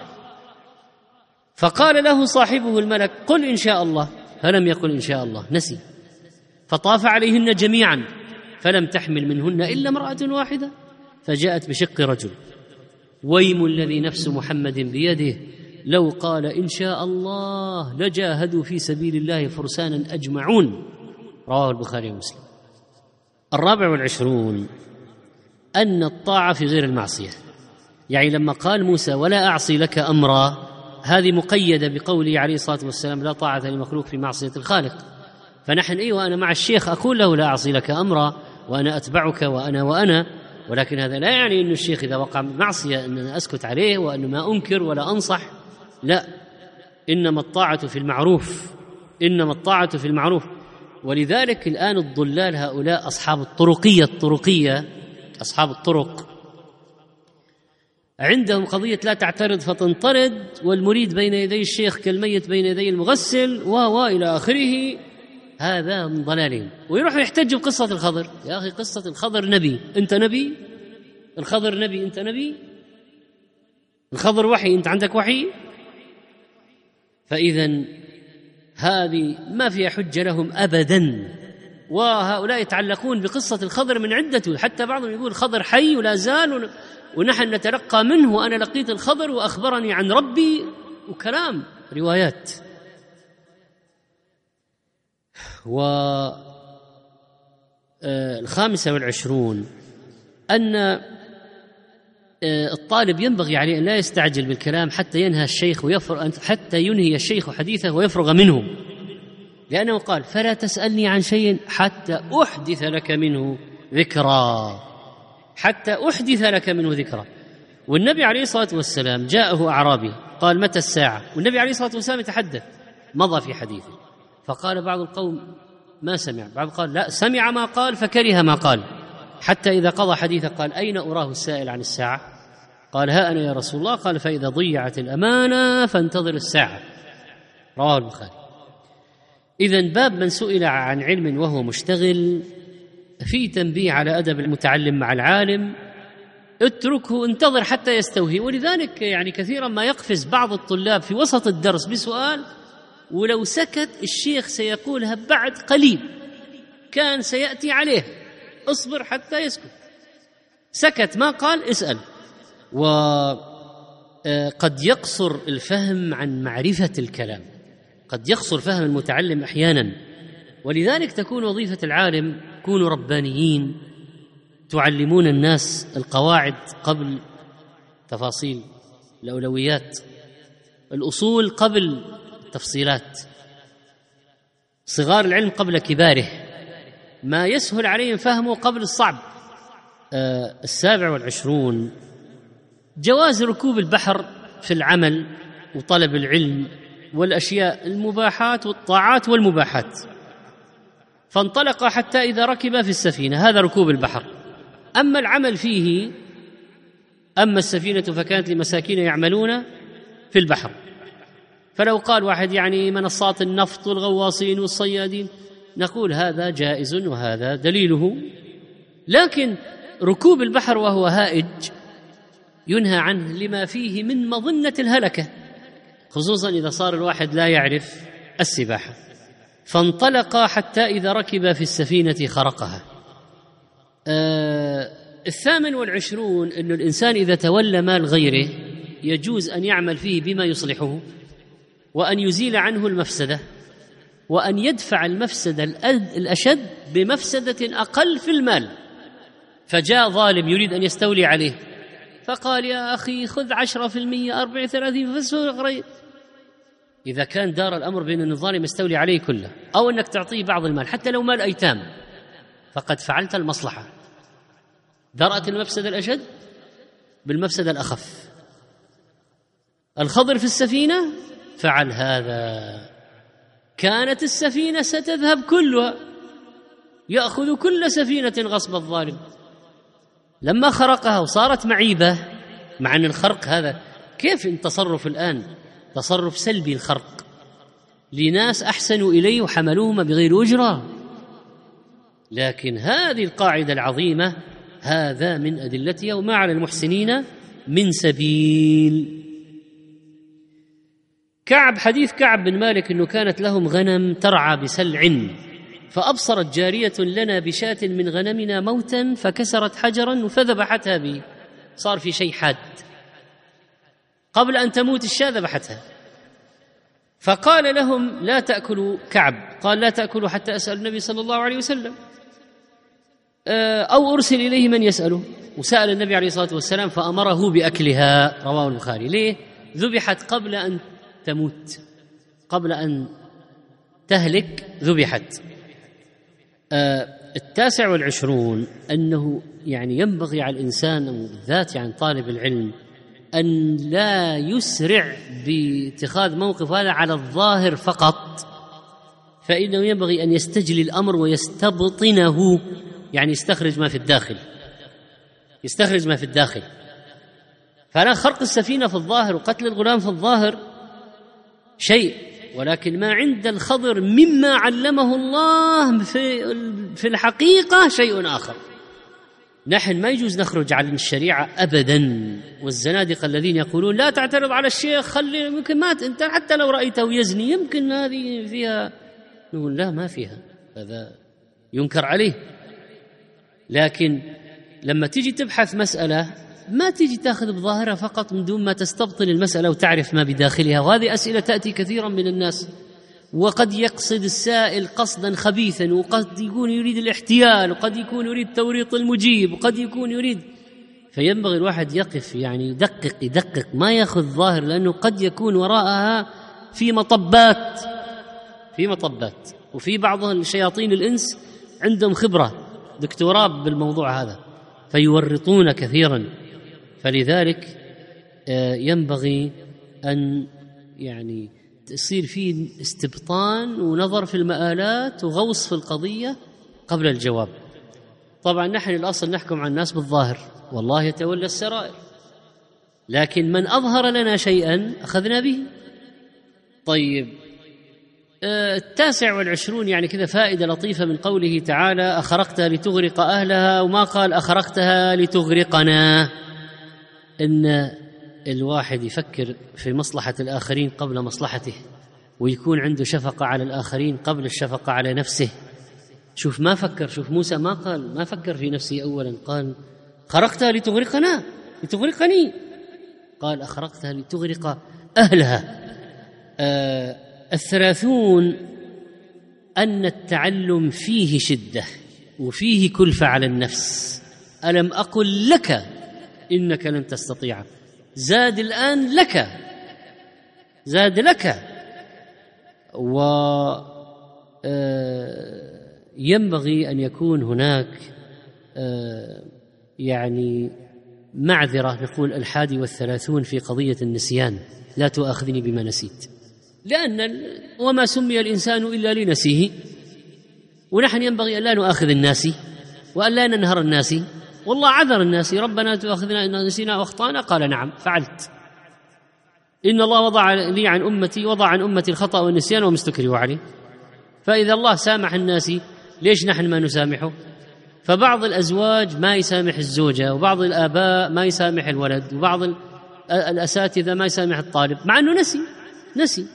فقال له صاحبه الملك: قل إن شاء الله، فلم يقل إن شاء الله، نسي. فطاف عليهن جميعا فلم تحمل منهن إلا امرأة واحدة، فجاءت بشق رجل. ويم الذي نفس محمد بيده لو قال إن شاء الله لجاهدوا في سبيل الله فرسانا أجمعون. رواه البخاري ومسلم. الرابع والعشرون: أن الطاعة في غير المعصية. يعني لما قال موسى: ولا أعصي لك أمرا، هذه مقيدة بقوله عليه الصلاة والسلام: لا طاعة لمخلوق في معصية الخالق. فنحن أيوة أنا مع الشيخ أقول له: لا أعصي لك أمرا وأنا أتبعك وأنا وأنا، ولكن هذا لا يعني أن الشيخ إذا وقع معصية أن أنا أسكت عليه وأن ما أنكر ولا أنصح، لا، إنما الطاعة في المعروف، إنما الطاعة في المعروف. ولذلك الآن الضلال هؤلاء أصحاب الطرقية الطرقية أصحاب الطرق عندهم قضية لا تعترض فتنطرد، والمريد بين يدي الشيخ كالميت بين يدي المغسل و إلى آخره. هذا من ضلالهم. ويروحوا يحتجوا بقصة الخضر. يا أخي قصة الخضر نبي، أنت نبي؟ الخضر نبي، أنت نبي؟ الخضر وحي، أنت عندك وحي؟ فإذن هذه ما فيها حجة لهم أبدا. وهؤلاء يتعلقون بقصة الخضر من عدة، حتى بعضهم يقول الخضر حي ولا زال ونحن نتلقى منه، وأنا لقيت الخضر وأخبرني عن ربي، وكلام روايات. والخامسة والعشرون: أن الطالب ينبغي عليه أن لا يستعجل بالكلام حتى ينهى الشيخ ويفرغ حتى ينهي الشيخ حديثه ويفرغ منه، لأنه قال: فلا تسألني عن شيء حتى أحدث لك منه ذكرى، حتى أحدث لك منه ذكرى. والنبي عليه الصلاة والسلام جاءه أعرابي قال: متى الساعة؟ والنبي عليه الصلاة والسلام يتحدث، مضى في حديثه، فقال بعض القوم: ما سمع، بعض قال: لا، سمع ما قال فكره ما قال، حتى إذا قضى حديثه قال: أين أراه السائل عن الساعة؟ قال: ها أنا يا رسول الله. قال: فإذا ضيعت الأمانة فانتظر الساعة. رواه البخاري. إذن باب من سئل عن علم وهو مشتغل في تنبيه على أدب المتعلم مع العالم، اتركه، انتظر حتى يستوهي. ولذلك يعني كثيرا ما يقفز بعض الطلاب في وسط الدرس بسؤال، ولو سكت الشيخ سيقولها بعد قليل، كان سيأتي عليه، اصبر حتى يسكت. سكت ما قال، اسأل. وقد يقصر الفهم عن معرفة الكلام، قد يقصر فهم المتعلم أحيانا، ولذلك تكون وظيفة العالم كونوا ربانيين، تعلمون الناس القواعد قبل تفاصيل الأولويات، الأصول قبل التفصيلات، صغار العلم قبل كباره، ما يسهل عليهم فهمه قبل الصعب. آه السابع والعشرون جواز ركوب البحر في العمل وطلب العلم والأشياء المباحات والطاعات والمباحات. فانطلق حتى إذا ركب في السفينة، هذا ركوب البحر. أما العمل فيه، أما السفينة فكانت لمساكين يعملون في البحر. فلو قال واحد يعني منصات النفط والغواصين والصيادين، نقول هذا جائز وهذا دليله. لكن ركوب البحر وهو هائج ينهى عنه لما فيه من مظنة الهلكة، خصوصا إذا صار الواحد لا يعرف السباحة. فانطلق حتى إذا ركب في السفينة خرقها. آه الثامن والعشرون أن الإنسان إذا تولى مال غيره يجوز أن يعمل فيه بما يصلحه، وأن يزيل عنه المفسدة، وأن يدفع المفسدة الأشد بمفسدة أقل في المال. فجاء ظالم يريد أن يستولي عليه، فقال يا أخي خذ عشرة في المية أربعة ثلاثين فسوق. إذا كان دار الأمر بين أن الظالم يستولي عليه كله أو أنك تعطيه بعض المال حتى لو مال أيتام، فقد فعلت المصلحة، درأت المفسدة الأشد بالمفسدة الأخف. الخضر في السفينة فعل هذا، كانت السفينة ستذهب كلها، يأخذ كل سفينة غصب الظالم. لما خرقها وصارت معيبة، مع أن الخرق هذا كيف التصرف الآن تصرف سلبي، الخرق لناس أحسنوا إليه وحملوهما بغير أجرة، لكن هذه القاعدة العظيمة هذا من أدلتها، وما على المحسنين من سبيل. كعب، حديث كعب بن مالك أنه كانت لهم غنم ترعى بسلع، فأبصرت جارية لنا بشاة من غنمنا موتا فكسرت حجرا فذبحتها به، صار في شيء حاد، قبل أن تموت الشاة ذبحتها. فقال لهم لا تأكلوا، كعب قال لا تأكلوا حتى أسأل النبي صلى الله عليه وسلم أو أرسل إليه من يسأله. وسأل النبي عليه الصلاة والسلام فأمره بأكلها، رواه البخاري. ليه؟ ذبحت قبل أن تموت، قبل أن تهلك ذبحت. آه التاسع والعشرون أنه يعني ينبغي على الإنسان بالذات يعني طالب العلم أن لا يسرع باتخاذ موقف هذا على الظاهر فقط، فإنه ينبغي أن يستجلي الأمر ويستبطنه، يعني يستخرج ما في الداخل، يستخرج ما في الداخل. فلا خرق السفينة في الظاهر وقتل الغلام في الظاهر شيء، ولكن ما عند الخضر مما علمه الله في في الحقيقة شيء آخر. نحن ما يجوز نخرج عن الشريعة أبدا. والزنادقة الذين يقولون لا تعترض على الشيخ، خلي يمكن ما أنت حتى لو رأيته يزني يمكن هذه فيها، نقول لا ما فيها، هذا ينكر عليه. لكن لما تيجي تبحث مسألة ما تيجي تأخذ بظاهرها فقط من دون ما تستبطن المسألة وتعرف ما بداخلها. وهذه أسئلة تأتي كثيرا من الناس، وقد يقصد السائل قصدا خبيثا، وقد يكون يريد الاحتيال، وقد يكون يريد توريط المجيب، وقد يكون يريد. فينبغي الواحد يقف يعني يدقق يدقق ما يأخذ ظاهر، لأنه قد يكون وراءها في مطبات في مطبات وفي بعض الشياطين الإنس عندهم خبرة دكتوراه بالموضوع هذا فيورطون كثيرا. فلذلك ينبغي أن يعني تصير فيه استبطان ونظر في المآلات وغوص في القضية قبل الجواب. طبعا نحن الأصل نحكم على الناس بالظاهر، والله يتولى السرائر، لكن من أظهر لنا شيئا أخذنا به. طيب التاسع والعشرون يعني كذا فائدة لطيفة من قوله تعالى أخرقتها لتغرق أهلها، وما قال أخرقتها لتغرقنا. إن الواحد يفكر في مصلحة الآخرين قبل مصلحته، ويكون عنده شفقة على الآخرين قبل الشفقة على نفسه. شوف ما فكر، شوف موسى ما قال، ما فكر في نفسه أولا، قال خرقتها لتغرقنا لتغرقني، قال أخرقتها لتغرق أهلها. آه الثلاثون أن التعلم فيه شدة وفيه كلفة على النفس. ألم أقل لك إنك لن تستطيع، زاد الآن لك، زاد لك. وينبغي أن يكون هناك يعني معذرة، نقول الحادي والثلاثون في قضية النسيان، لا تؤاخذني بما نسيت، لأن وما سمي الإنسان إلا لنسيه، ونحن ينبغي أن لا نؤاخذ الناس وأن لا ننهر الناس. والله عذر الناس، ربنا تؤاخذنا إن نسينا وأخطأنا، قال نعم فعلت، إن الله وضع لي عن أمتي وضع عن أمتي الخطأ والنسيان وما استكرهوا عليه. فإذا الله سامح الناس ليش نحن ما نسامحه؟ فبعض الأزواج ما يسامح الزوجة، وبعض الآباء ما يسامح الولد، وبعض الأساتذة ما يسامح الطالب، مع أنه نسي نسي.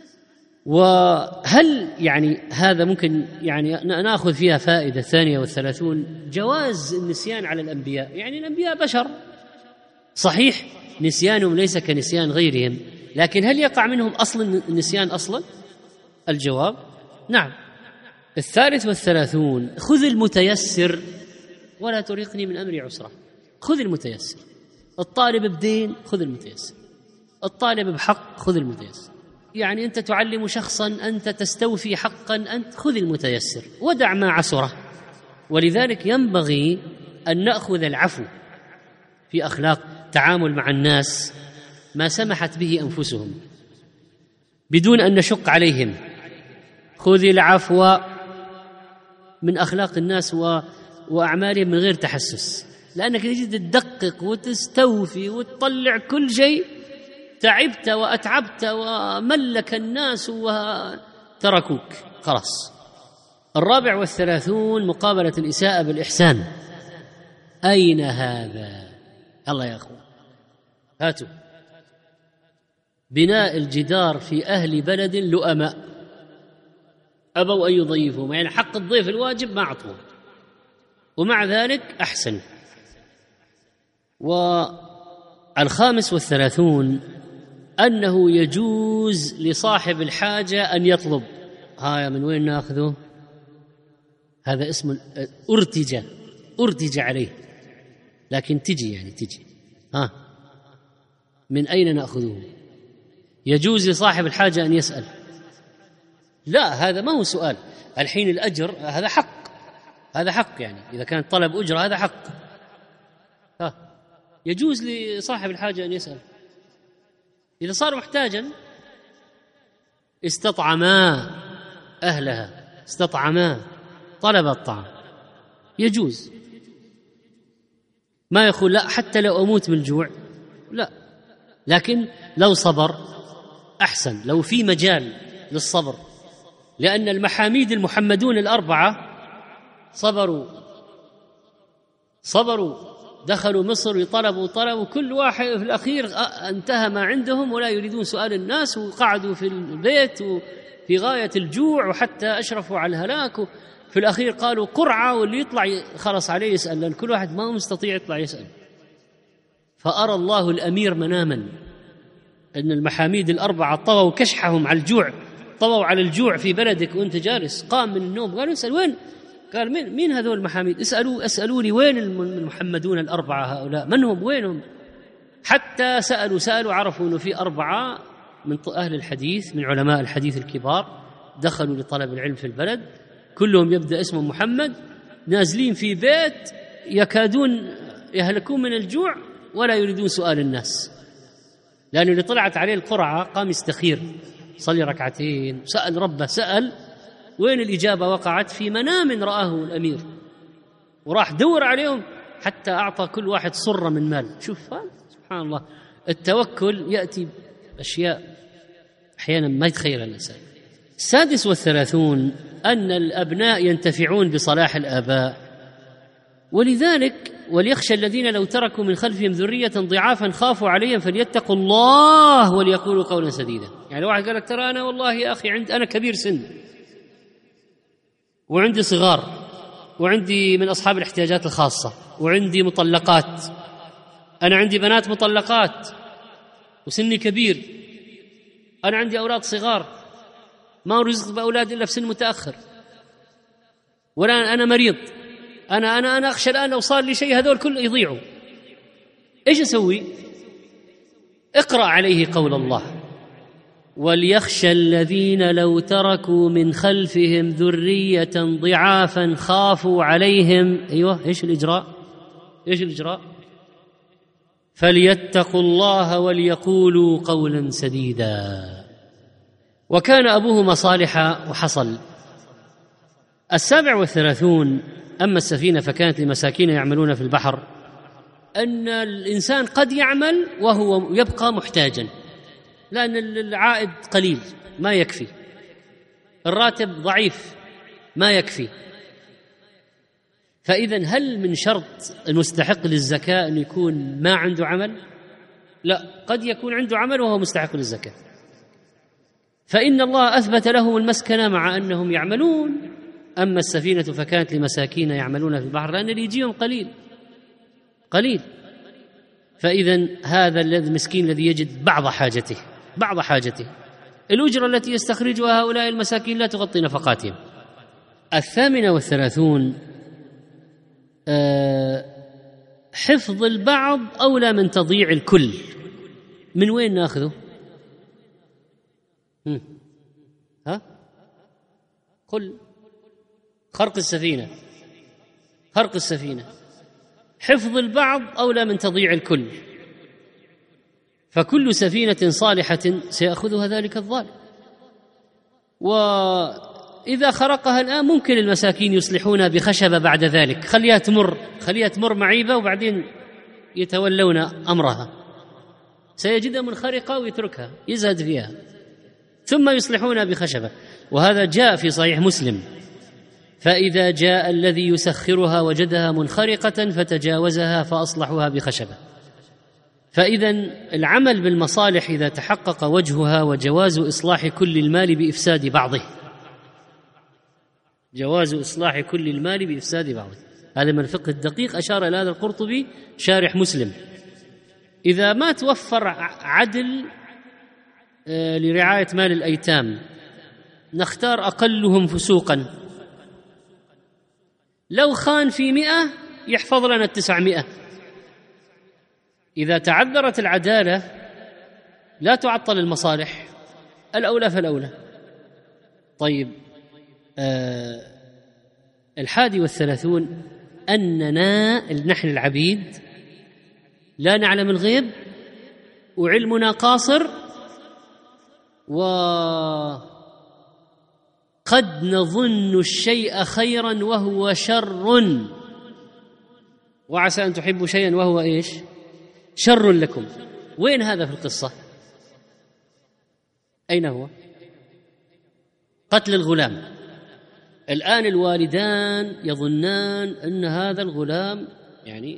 وهل يعني هذا ممكن يعني نأخذ فيها فائدة ثانية والثلاثون، جواز النسيان على الأنبياء. يعني الأنبياء بشر صحيح، نسيانهم ليس كنسيان غيرهم، لكن هل يقع منهم أصل النسيان أصلا؟ الجواب نعم. الثالث والثلاثون خذ المتيسر ولا تريقني من أمري عسرة. خذ المتيسر، الطالب بدين خذ المتيسر، الطالب بحق خذ المتيسر. يعني أنت تعلم شخصا، أنت تستوفي حقا، أنت خذ المتيسر ودع ما عسره. ولذلك ينبغي أن نأخذ العفو في أخلاق تعامل مع الناس ما سمحت به أنفسهم بدون أن نشق عليهم. خذ العفو من أخلاق الناس و... وأعمالهم من غير تحسس، لأنك تجي تدقق وتستوفي وتطلع كل شيء، تعبت وأتعبت وملك الناس وتركوك خلاص. الرابع والثلاثون مقابلة الإساءة بالإحسان. أين هذا؟ الله يا أخوان هاتوا. بناء الجدار في أهل بلد لؤماء أبوا أن يضيفهم، يعني حق الضيف الواجب ما أعطوه، ومع ذلك أحسن. والخامس والثلاثون أنه يجوز لصاحب الحاجة أن يطلب. ها من وين ناخذه؟ هذا اسم أرتج أرتج عليه، لكن تجي يعني تجي ها من أين نأخذه؟ يجوز لصاحب الحاجة أن يسأل. لا هذا ما هو سؤال، الحين الأجر هذا حق، هذا حق، يعني إذا كان طلب أجرة هذا حق. ها يجوز لصاحب الحاجة أن يسأل. إذا صار محتاجا استطعما أهلها، استطعما طلب الطعام، يجوز. ما يقول لا حتى لو أموت من الجوع، لا، لكن لو صبر أحسن، لو في مجال للصبر، لأن المحاميد المحمدون الأربعة صبروا صبروا دخلوا مصر وطلبوا طلبوا كل واحد في الأخير انتهى ما عندهم ولا يريدون سؤال الناس، وقعدوا في البيت في غاية الجوع وحتى أشرفوا على الهلاك. في الأخير قالوا قرعة واللي يطلع خلص عليه يسأل، لأن كل واحد ما هو مستطيع يطلع يسأل. فأرى الله الأمير مناما أن المحاميد الأربعة طووا كشحهم على الجوع، طووا على الجوع في بلدك وأنت جالس. قام من النوم قالوا اسأل وين؟ قال مين مين هذول المحاميد؟ اسألوا اسألوني وين المحمدون الأربعة هؤلاء؟ من هم؟ وينهم؟ حتى سألوا سألوا عرفوا أنه في أربعة من أهل الحديث، من علماء الحديث الكبار، دخلوا لطلب العلم في البلد، كلهم يبدأ اسمهم محمد، نازلين في بيت يكادون يهلكون من الجوع ولا يريدون سؤال الناس، لأنه اللي طلعت عليه القرعة قام يستخير، صلي ركعتين، سأل ربه، سأل وين الإجابة وقعت؟ في منام رآه الأمير، وراح دور عليهم حتى أعطى كل واحد صرة من مال. شوف سبحان الله، التوكل يأتي أشياء أحيانا ما يتخيلها الإنسان. السادس والثلاثون أن الأبناء ينتفعون بصلاح الآباء، ولذلك وليخشى الذين لو تركوا من خلفهم ذرية ضعافا خافوا عليهم فليتقوا الله وليقولوا قولا سديدا. يعني واحد قال لك ترى أنا والله يا أخي عند أنا كبير سن وعندي صغار، وعندي من أصحاب الاحتياجات الخاصة، وعندي مطلقات، أنا عندي بنات مطلقات وسني كبير، أنا عندي أولاد صغار ما أرزق بأولاد إلا في سن متأخر، ولا أنا مريض، أنا أنا أنا أخشى الآن لو صار لي شيء هذول كله يضيعوا. إيش أسوي؟ اقرأ عليه قول الله: وليخشى الذين لو تركوا من خلفهم ذرية ضعافا خافوا عليهم. أيوة، إيش الإجراء؟ إيش الإجراء؟ فليتقوا الله وليقولوا قولا سديدا. وكان أبوهما صالحا وحصل. السابع والثلاثون: أما السفينة فكانت لمساكين يعملون في البحر. أن الإنسان قد يعمل وهو يبقى محتاجا، لأن العائد قليل ما يكفي، الراتب ضعيف ما يكفي. فإذن هل من شرط المستحق للزكاة أن يكون ما عنده عمل؟ لا، قد يكون عنده عمل وهو مستحق للزكاة. فإن الله أثبت لهم المسكنة مع أنهم يعملون. أما السفينة فكانت لمساكين يعملون في البحر، لأن اللي يجيهم قليل قليل. فإذن هذا المسكين الذي يجد بعض حاجته بعض حاجته الأجرة التي يستخرجها هؤلاء المساكين لا تغطي نفقاتهم. الثامنة والثلاثون: أه حفظ البعض أولى من تضييع الكل. من وين ناخذه؟ هم. ها قل خرق السفينة خرق السفينة حفظ البعض أولى من تضييع الكل، فكل سفينة صالحة سيأخذها ذلك الظالم. وإذا خرقها الآن ممكن المساكين يصلحونها بخشبة بعد ذلك، خليها تمر خليها تمر معيبة وبعدين يتولون أمرها. سيجدها منخرقة ويتركها يزهد فيها، ثم يصلحونها بخشبة. وهذا جاء في صحيح مسلم: فإذا جاء الذي يسخرها وجدها منخرقة فتجاوزها فأصلحوها بخشبة. فإذا العمل بالمصالح إذا تحقق وجهها وجواز إصلاح كل المال بإفساد بعضه جواز إصلاح كل المال بإفساد بعضه هذا من الفقه الدقيق، أشار إلى هذا القرطبي شارح مسلم. إذا ما توفر عدل لرعاية مال الأيتام نختار أقلهم فسوقا، لو خان في مئة يحفظ لنا التسعمائة. إذا تعذرت العدالة لا تعطل المصالح، الأولى فالأولى. طيب، آه الحادي والثلاثون: أننا نحن العبيد لا نعلم الغيب وعلمنا قاصر، وقد نظن الشيء خيرا وهو شر، وعسى أن تحبوا شيئا وهو إيش؟ شر لكم. وين هذا في القصة؟ أين هو؟ قتل الغلام. الآن الوالدان يظنان أن هذا الغلام يعني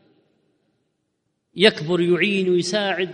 يكبر يعين ويساعد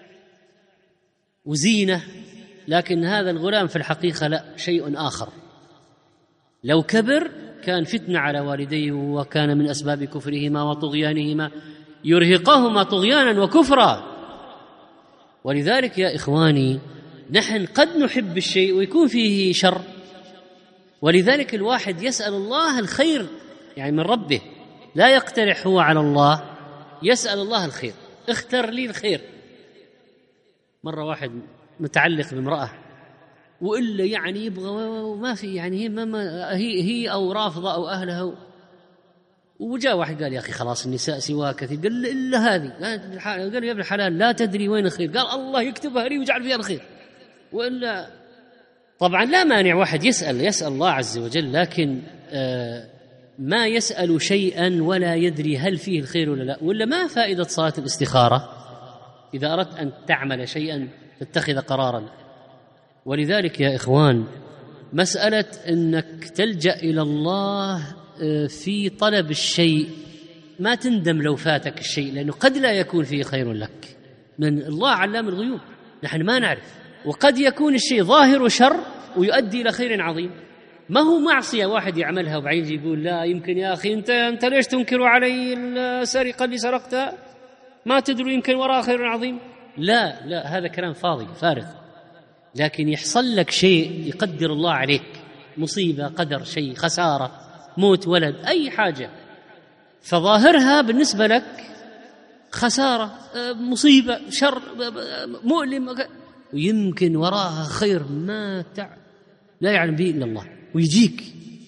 وزينة، لكن هذا الغلام في الحقيقة لا، شيء آخر. لو كبر كان فتنة على والديه، وكان من أسباب كفرهما وطغيانهما يرهقهما طغيانا وكفرا. ولذلك يا إخواني نحن قد نحب الشيء ويكون فيه شر، ولذلك الواحد يسأل الله الخير يعني من ربه، لا يقترح هو على الله، يسأل الله الخير. اختر لي الخير. مرة واحد متعلق بامرأة وإلا يعني يبغى وما في يعني هي, ما هي, هي أو رافضة أو أهلها، وجاء واحد قال: يا أخي خلاص النساء سوا كثير. قال: إلا هذه. قال: يا ابن الحلال لا تدري وين الخير. قال: الله يكتبها لي ويجعل فيها الخير. وإلا طبعا لا مانع واحد يسأل يسأل الله عز وجل، لكن آه ما يسأل شيئا ولا يدري هل فيه الخير ولا لا. ولا ما فائدة صلاة الاستخارة إذا أردت أن تعمل شيئا تتخذ قرارا؟ ولذلك يا إخوان مسألة أنك تلجأ إلى الله في طلب الشيء ما تندم لو فاتك الشيء، لأنه قد لا يكون فيه خير لك. من الله علام الغيوب، نحن ما نعرف، وقد يكون الشيء ظاهر شر ويؤدي إلى خير عظيم. ما هو معصية واحد يعملها وبعدين يجي يقول لا يمكن يا أخي أنت أنت ليش تنكر علي السرقة اللي سرقتها؟ ما تدري يمكن وراء خير عظيم. لا لا، هذا كلام فاضي فارغ. لكن يحصل لك شيء يقدر الله عليك، مصيبة، قدر، شيء، خسارة، موت ولد، أي حاجة، فظاهرها بالنسبة لك خسارة، مصيبة، شر، مؤلم، ويمكن وراها خير ما تع... لا يعلم به إلا الله، ويجيك.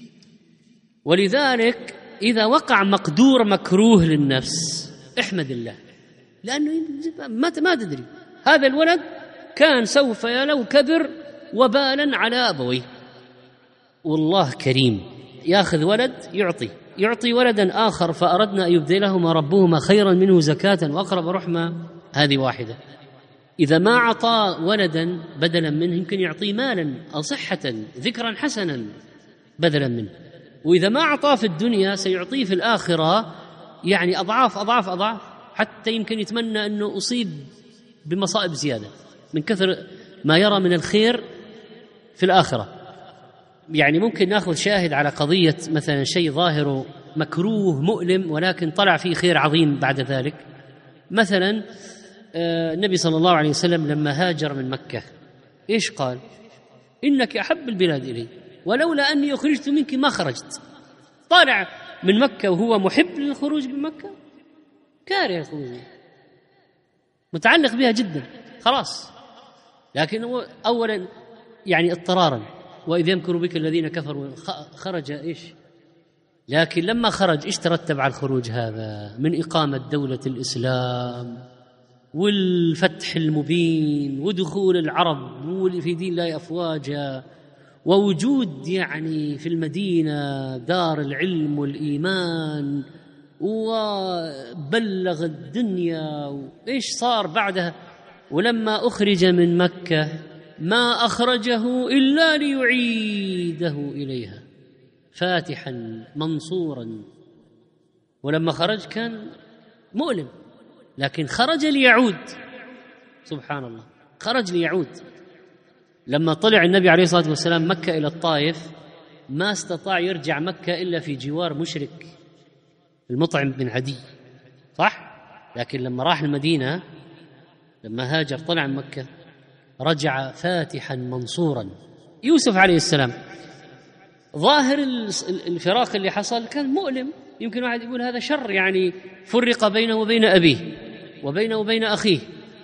ولذلك إذا وقع مقدور مكروه للنفس احمد الله، لأنه ما ما تدري هذا الولد كان سوف لو كبر وبالا على أبويه. والله كريم، ياخذ ولد يعطي يعطي ولدا آخر فأردنا أن يبدلهما ربهما خيرا منه زكاة وأقرب رحمة. هذه واحدة. إذا ما أعطى ولدا بدلا منه يمكن يعطيه مالا أو صحة، ذكرا حسنا بدلا منه. وإذا ما أعطاه في الدنيا سيعطيه في الآخرة يعني أضعاف أضعاف أضعاف، حتى يمكن يتمنى أنه أصيب بمصائب زيادة من كثر ما يرى من الخير في الآخرة. يعني ممكن نأخذ شاهد على قضية مثلا شيء ظاهره مكروه مؤلم ولكن طلع فيه خير عظيم بعد ذلك. مثلا النبي صلى الله عليه وسلم لما هاجر من مكة إيش قال؟ إنك أحب البلاد إلي ولولا أني أخرجت منك ما خرجت. طالع من مكة وهو محب للخروج من مكة، كاره الخروج، متعلق بها جدا خلاص. لكن هو أولا يعني اضطرارا، وإذ يمكر بك الذين كفروا، خرج إيش؟ لكن لما خرج إيش ترتب على الخروج هذا؟ من إقامة دولة الإسلام والفتح المبين ودخول العرب في دين الله أفواجا، ووجود يعني في المدينة دار العلم والإيمان، وبلغ الدنيا. وإيش صار بعدها؟ ولما أخرج من مكة ما أخرجه إلا ليعيده إليها فاتحا منصورا. ولما خرج كان مؤلم، لكن خرج ليعود. سبحان الله، خرج ليعود. لما طلع النبي عليه الصلاة والسلام مكة إلى الطائف ما استطاع يرجع مكة إلا في جوار مشرك المطعم بن عدي، صح؟ لكن لما راح المدينة، لما هاجر طلع من مكة رجع فاتحا منصورا. يوسف عليه السلام ظاهر الفراق اللي حصل كان مؤلم، يمكن واحد يقول هذا شر، يعني فرق بينه وبين أبيه وبينه وبين أخيه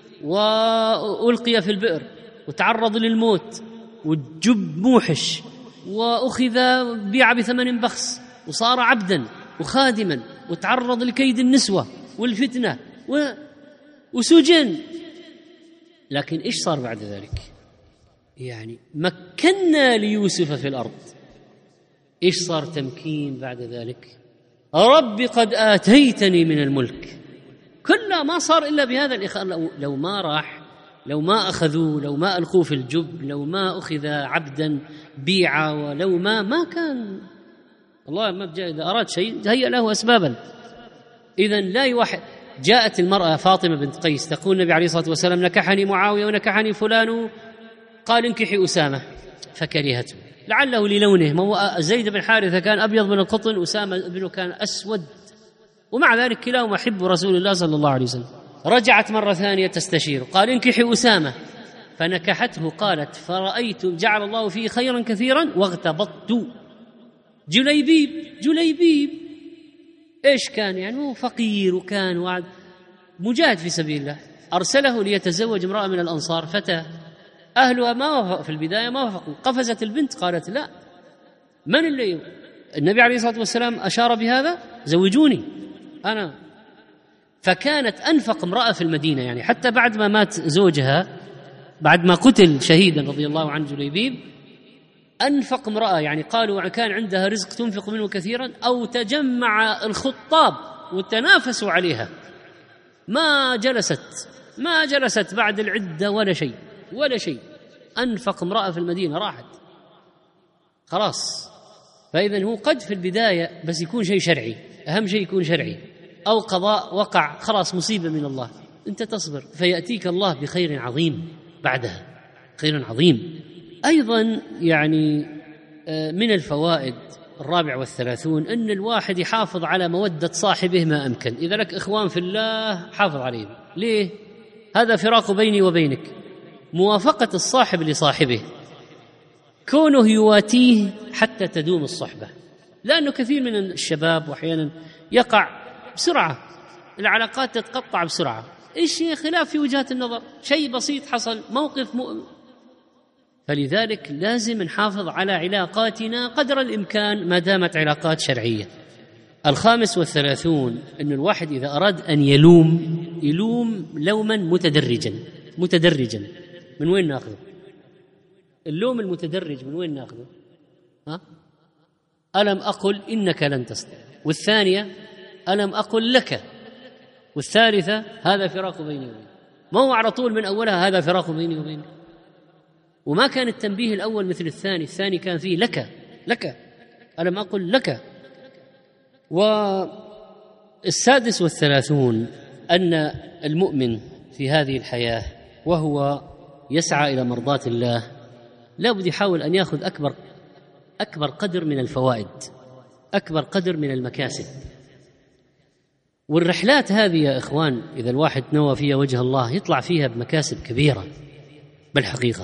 وألقي في البئر وتعرض للموت والجب موحش وأخذ بيع بثمن بخس وصار عبدا وخادما وتعرض لكيد النسوة والفتنة وسجن. لكن إيش صار بعد ذلك؟ يعني مكنا ليوسف في الأرض. إيش صار تمكين بعد ذلك؟ رب قد آتيتني من الملك. كلها ما صار إلا بهذا الإخاء. لو ما راح، لو ما أخذوه، لو ما ألقوه في الجب، لو ما أخذ عبدا بيعا، ولو ما ما كان الله ما بجاء. إذا أراد شيء هيأ له أسبابا. إذن لا يوحد. جاءت المرأة فاطمة بنت قيس تقول النبي عليه الصلاة والسلام نكحني معاوية ونكحني فلان، قال انكحي أسامة فكرهته، لعله للونه. ما هو زيد بن حارثة كان أبيض من القطن، أسامة ابنه كان أسود، ومع ذلك كلاهما حب رسول الله صلى الله عليه وسلم. رجعت مرة ثانية تستشير، قال انكحي أسامة فنكحته. قالت فرأيت جعل الله فيه خيرا كثيرا واغتبطت. جليبيب جليبيب إيش كان؟ يعني هو فقير وكان وعد مجاهد في سبيل الله، أرسله ليتزوج امرأة من الأنصار، فتى أهلها ما وافق في البداية، ما وافقوا. قفزت البنت قالت لا، من اللي النبي عليه الصلاة والسلام أشار بهذا؟ زوجوني أنا. فكانت أنفق امرأة في المدينة، يعني حتى بعد ما مات زوجها، بعد ما قتل شهيدا رضي الله عنه جليبيب، أنفق امرأة، يعني قالوا كان عندها رزق تنفق منه كثيرا، أو تجمع الخطاب وتنافسوا عليها. ما جلست ما جلست بعد العدة ولا شيء ولا شيء. أنفق امرأة في المدينة راحت خلاص. فإذا هو قد في البداية بس يكون شيء شرعي، أهم شيء يكون شرعي، أو قضاء وقع خلاص مصيبة من الله، أنت تصبر فيأتيك الله بخير عظيم بعدها، خير عظيم. أيضا يعني من الفوائد الرابع والثلاثون أن الواحد يحافظ على مودة صاحبه ما أمكن. إذا لك إخوان في الله حافظ عليهم. ليه؟ هذا فراق بيني وبينك. موافقة الصاحب لصاحبه، كونه يواتيه حتى تدوم الصحبة، لأنه كثير من الشباب وأحيانا يقع بسرعة، العلاقات تتقطع بسرعة. إيش خلاف في وجهات النظر، شيء بسيط حصل، موقف مؤمن. فلذلك لازم نحافظ على علاقاتنا قدر الإمكان ما دامت علاقات شرعية. الخامس والثلاثون أن الواحد إذا أراد أن يلوم يلوم لوما متدرجا. متدرجا من وين ناخذه؟ اللوم المتدرج من وين ناخذه؟ ها؟ ألم أقل إنك لن تستطيع، والثانية ألم أقل لك، والثالثة هذا فراق بيني وبينك. ما هو على طول من أولها هذا فراق بيني وبينك، وما كان التنبيه الأول مثل الثاني. الثاني كان فيه لك لك ألم أقل لك. والسادس والثلاثون أن المؤمن في هذه الحياة وهو يسعى إلى مرضاة الله لا بد يحاول أن يأخذ أكبر أكبر قدر من الفوائد، أكبر قدر من المكاسب. والرحلات هذه يا إخوان إذا الواحد نوى فيها وجه الله يطلع فيها بمكاسب كبيرة بالحقيقة.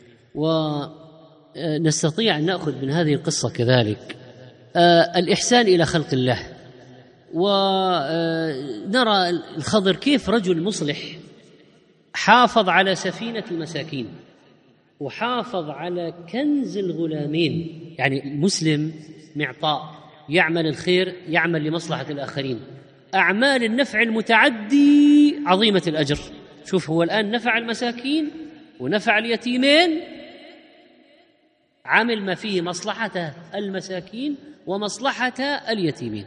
ونستطيع أن نأخذ من هذه القصة كذلك الإحسان إلى خلق الله. ونرى الخضر كيف رجل مصلح حافظ على سفينة المساكين وحافظ على كنز الغلامين. يعني المسلم معطاء، يعمل الخير، يعمل لمصلحة الآخرين، أعمال النفع المتعدي عظيمة الأجر. شوف هو الآن نفع المساكين ونفع اليتيمين، عمل ما فيه مصلحة المساكين ومصلحة اليتيمين.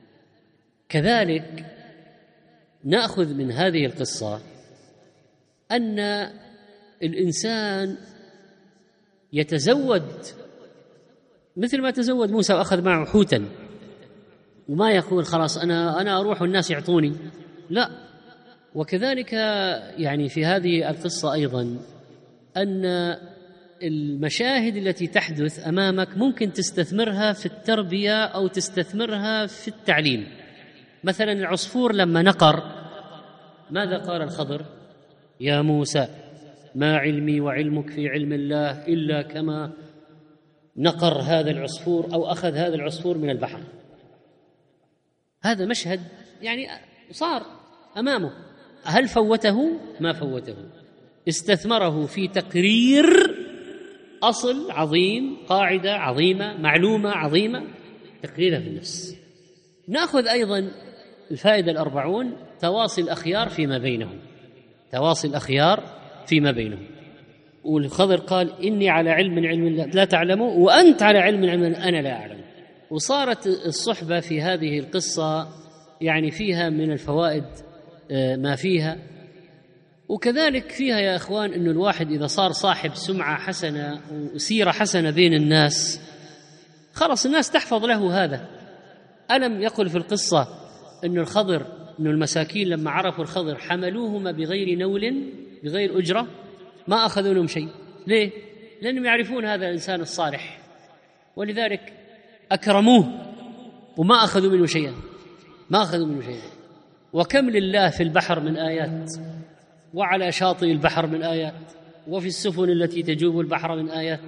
كذلك نأخذ من هذه القصة أن الإنسان يتزود مثل ما تزود موسى وأخذ معه حوتا، وما يقول خلاص أنا أنا أروح والناس يعطوني، لا. وكذلك يعني في هذه القصة أيضا أن المشاهد التي تحدث أمامك ممكن تستثمرها في التربية أو تستثمرها في التعليم. مثلا العصفور لما نقر ماذا قال الخضر؟ يا موسى ما علمي وعلمك في علم الله إلا كما نقر هذا العصفور أو أخذ هذا العصفور من البحر. هذا مشهد يعني صار أمامه، هل فوته؟ ما فوته، استثمره في تقرير أصل عظيم، قاعدة عظيمة، معلومة عظيمة، تقريرها في النفس. نأخذ أيضا الفائدة الأربعون تواصي الأخيار فيما بينهم، تواصي الأخيار فيما بينهم. والخضر قال إني على علم من علم لا تعلمه وأنت على علم من علم أنا لا أعلم. وصارت الصحبة في هذه القصة يعني فيها من الفوائد ما فيها. وكذلك فيها يا إخوان أن الواحد إذا صار صاحب سمعة حسنة وسيرة حسنة بين الناس خلاص الناس تحفظ له هذا. ألم يقل في القصة أن الخضر أن المساكين لما عرفوا الخضر حملوهما بغير نول بغير أجرة، ما أخذوا لهم شيء. ليه؟ لأنهم يعرفون هذا الإنسان الصالح، ولذلك أكرموه وما أخذوا منه شيئا، ما أخذوا منه شيئا. وكم لله في البحر من آيات، وعلى شاطئ البحر من آيات، وفي السفن التي تجوب البحر من آيات.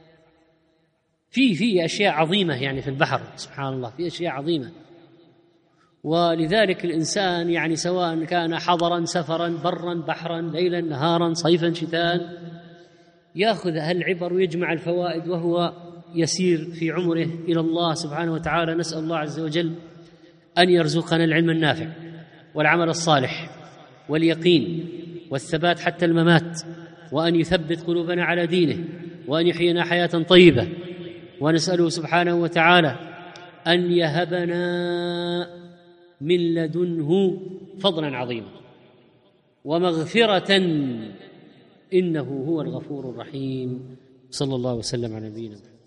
في في أشياء عظيمة يعني في البحر، سبحان الله، في أشياء عظيمة. ولذلك الإنسان يعني سواء كان حضرا سفرا برا بحرا ليلا نهارا صيفا شتاء يأخذ هالعبر ويجمع الفوائد وهو يسير في عمره إلى الله سبحانه وتعالى. نسأل الله عز وجل أن يرزقنا العلم النافع والعمل الصالح واليقين والثبات حتى الممات، وأن يثبت قلوبنا على دينه، وأن يحيينا حياة طيبة. ونسأله سبحانه وتعالى أن يهبنا من لدنه فضلا عظيما ومغفرة إنه هو الغفور الرحيم. صلى الله وسلم على نبينا محمد.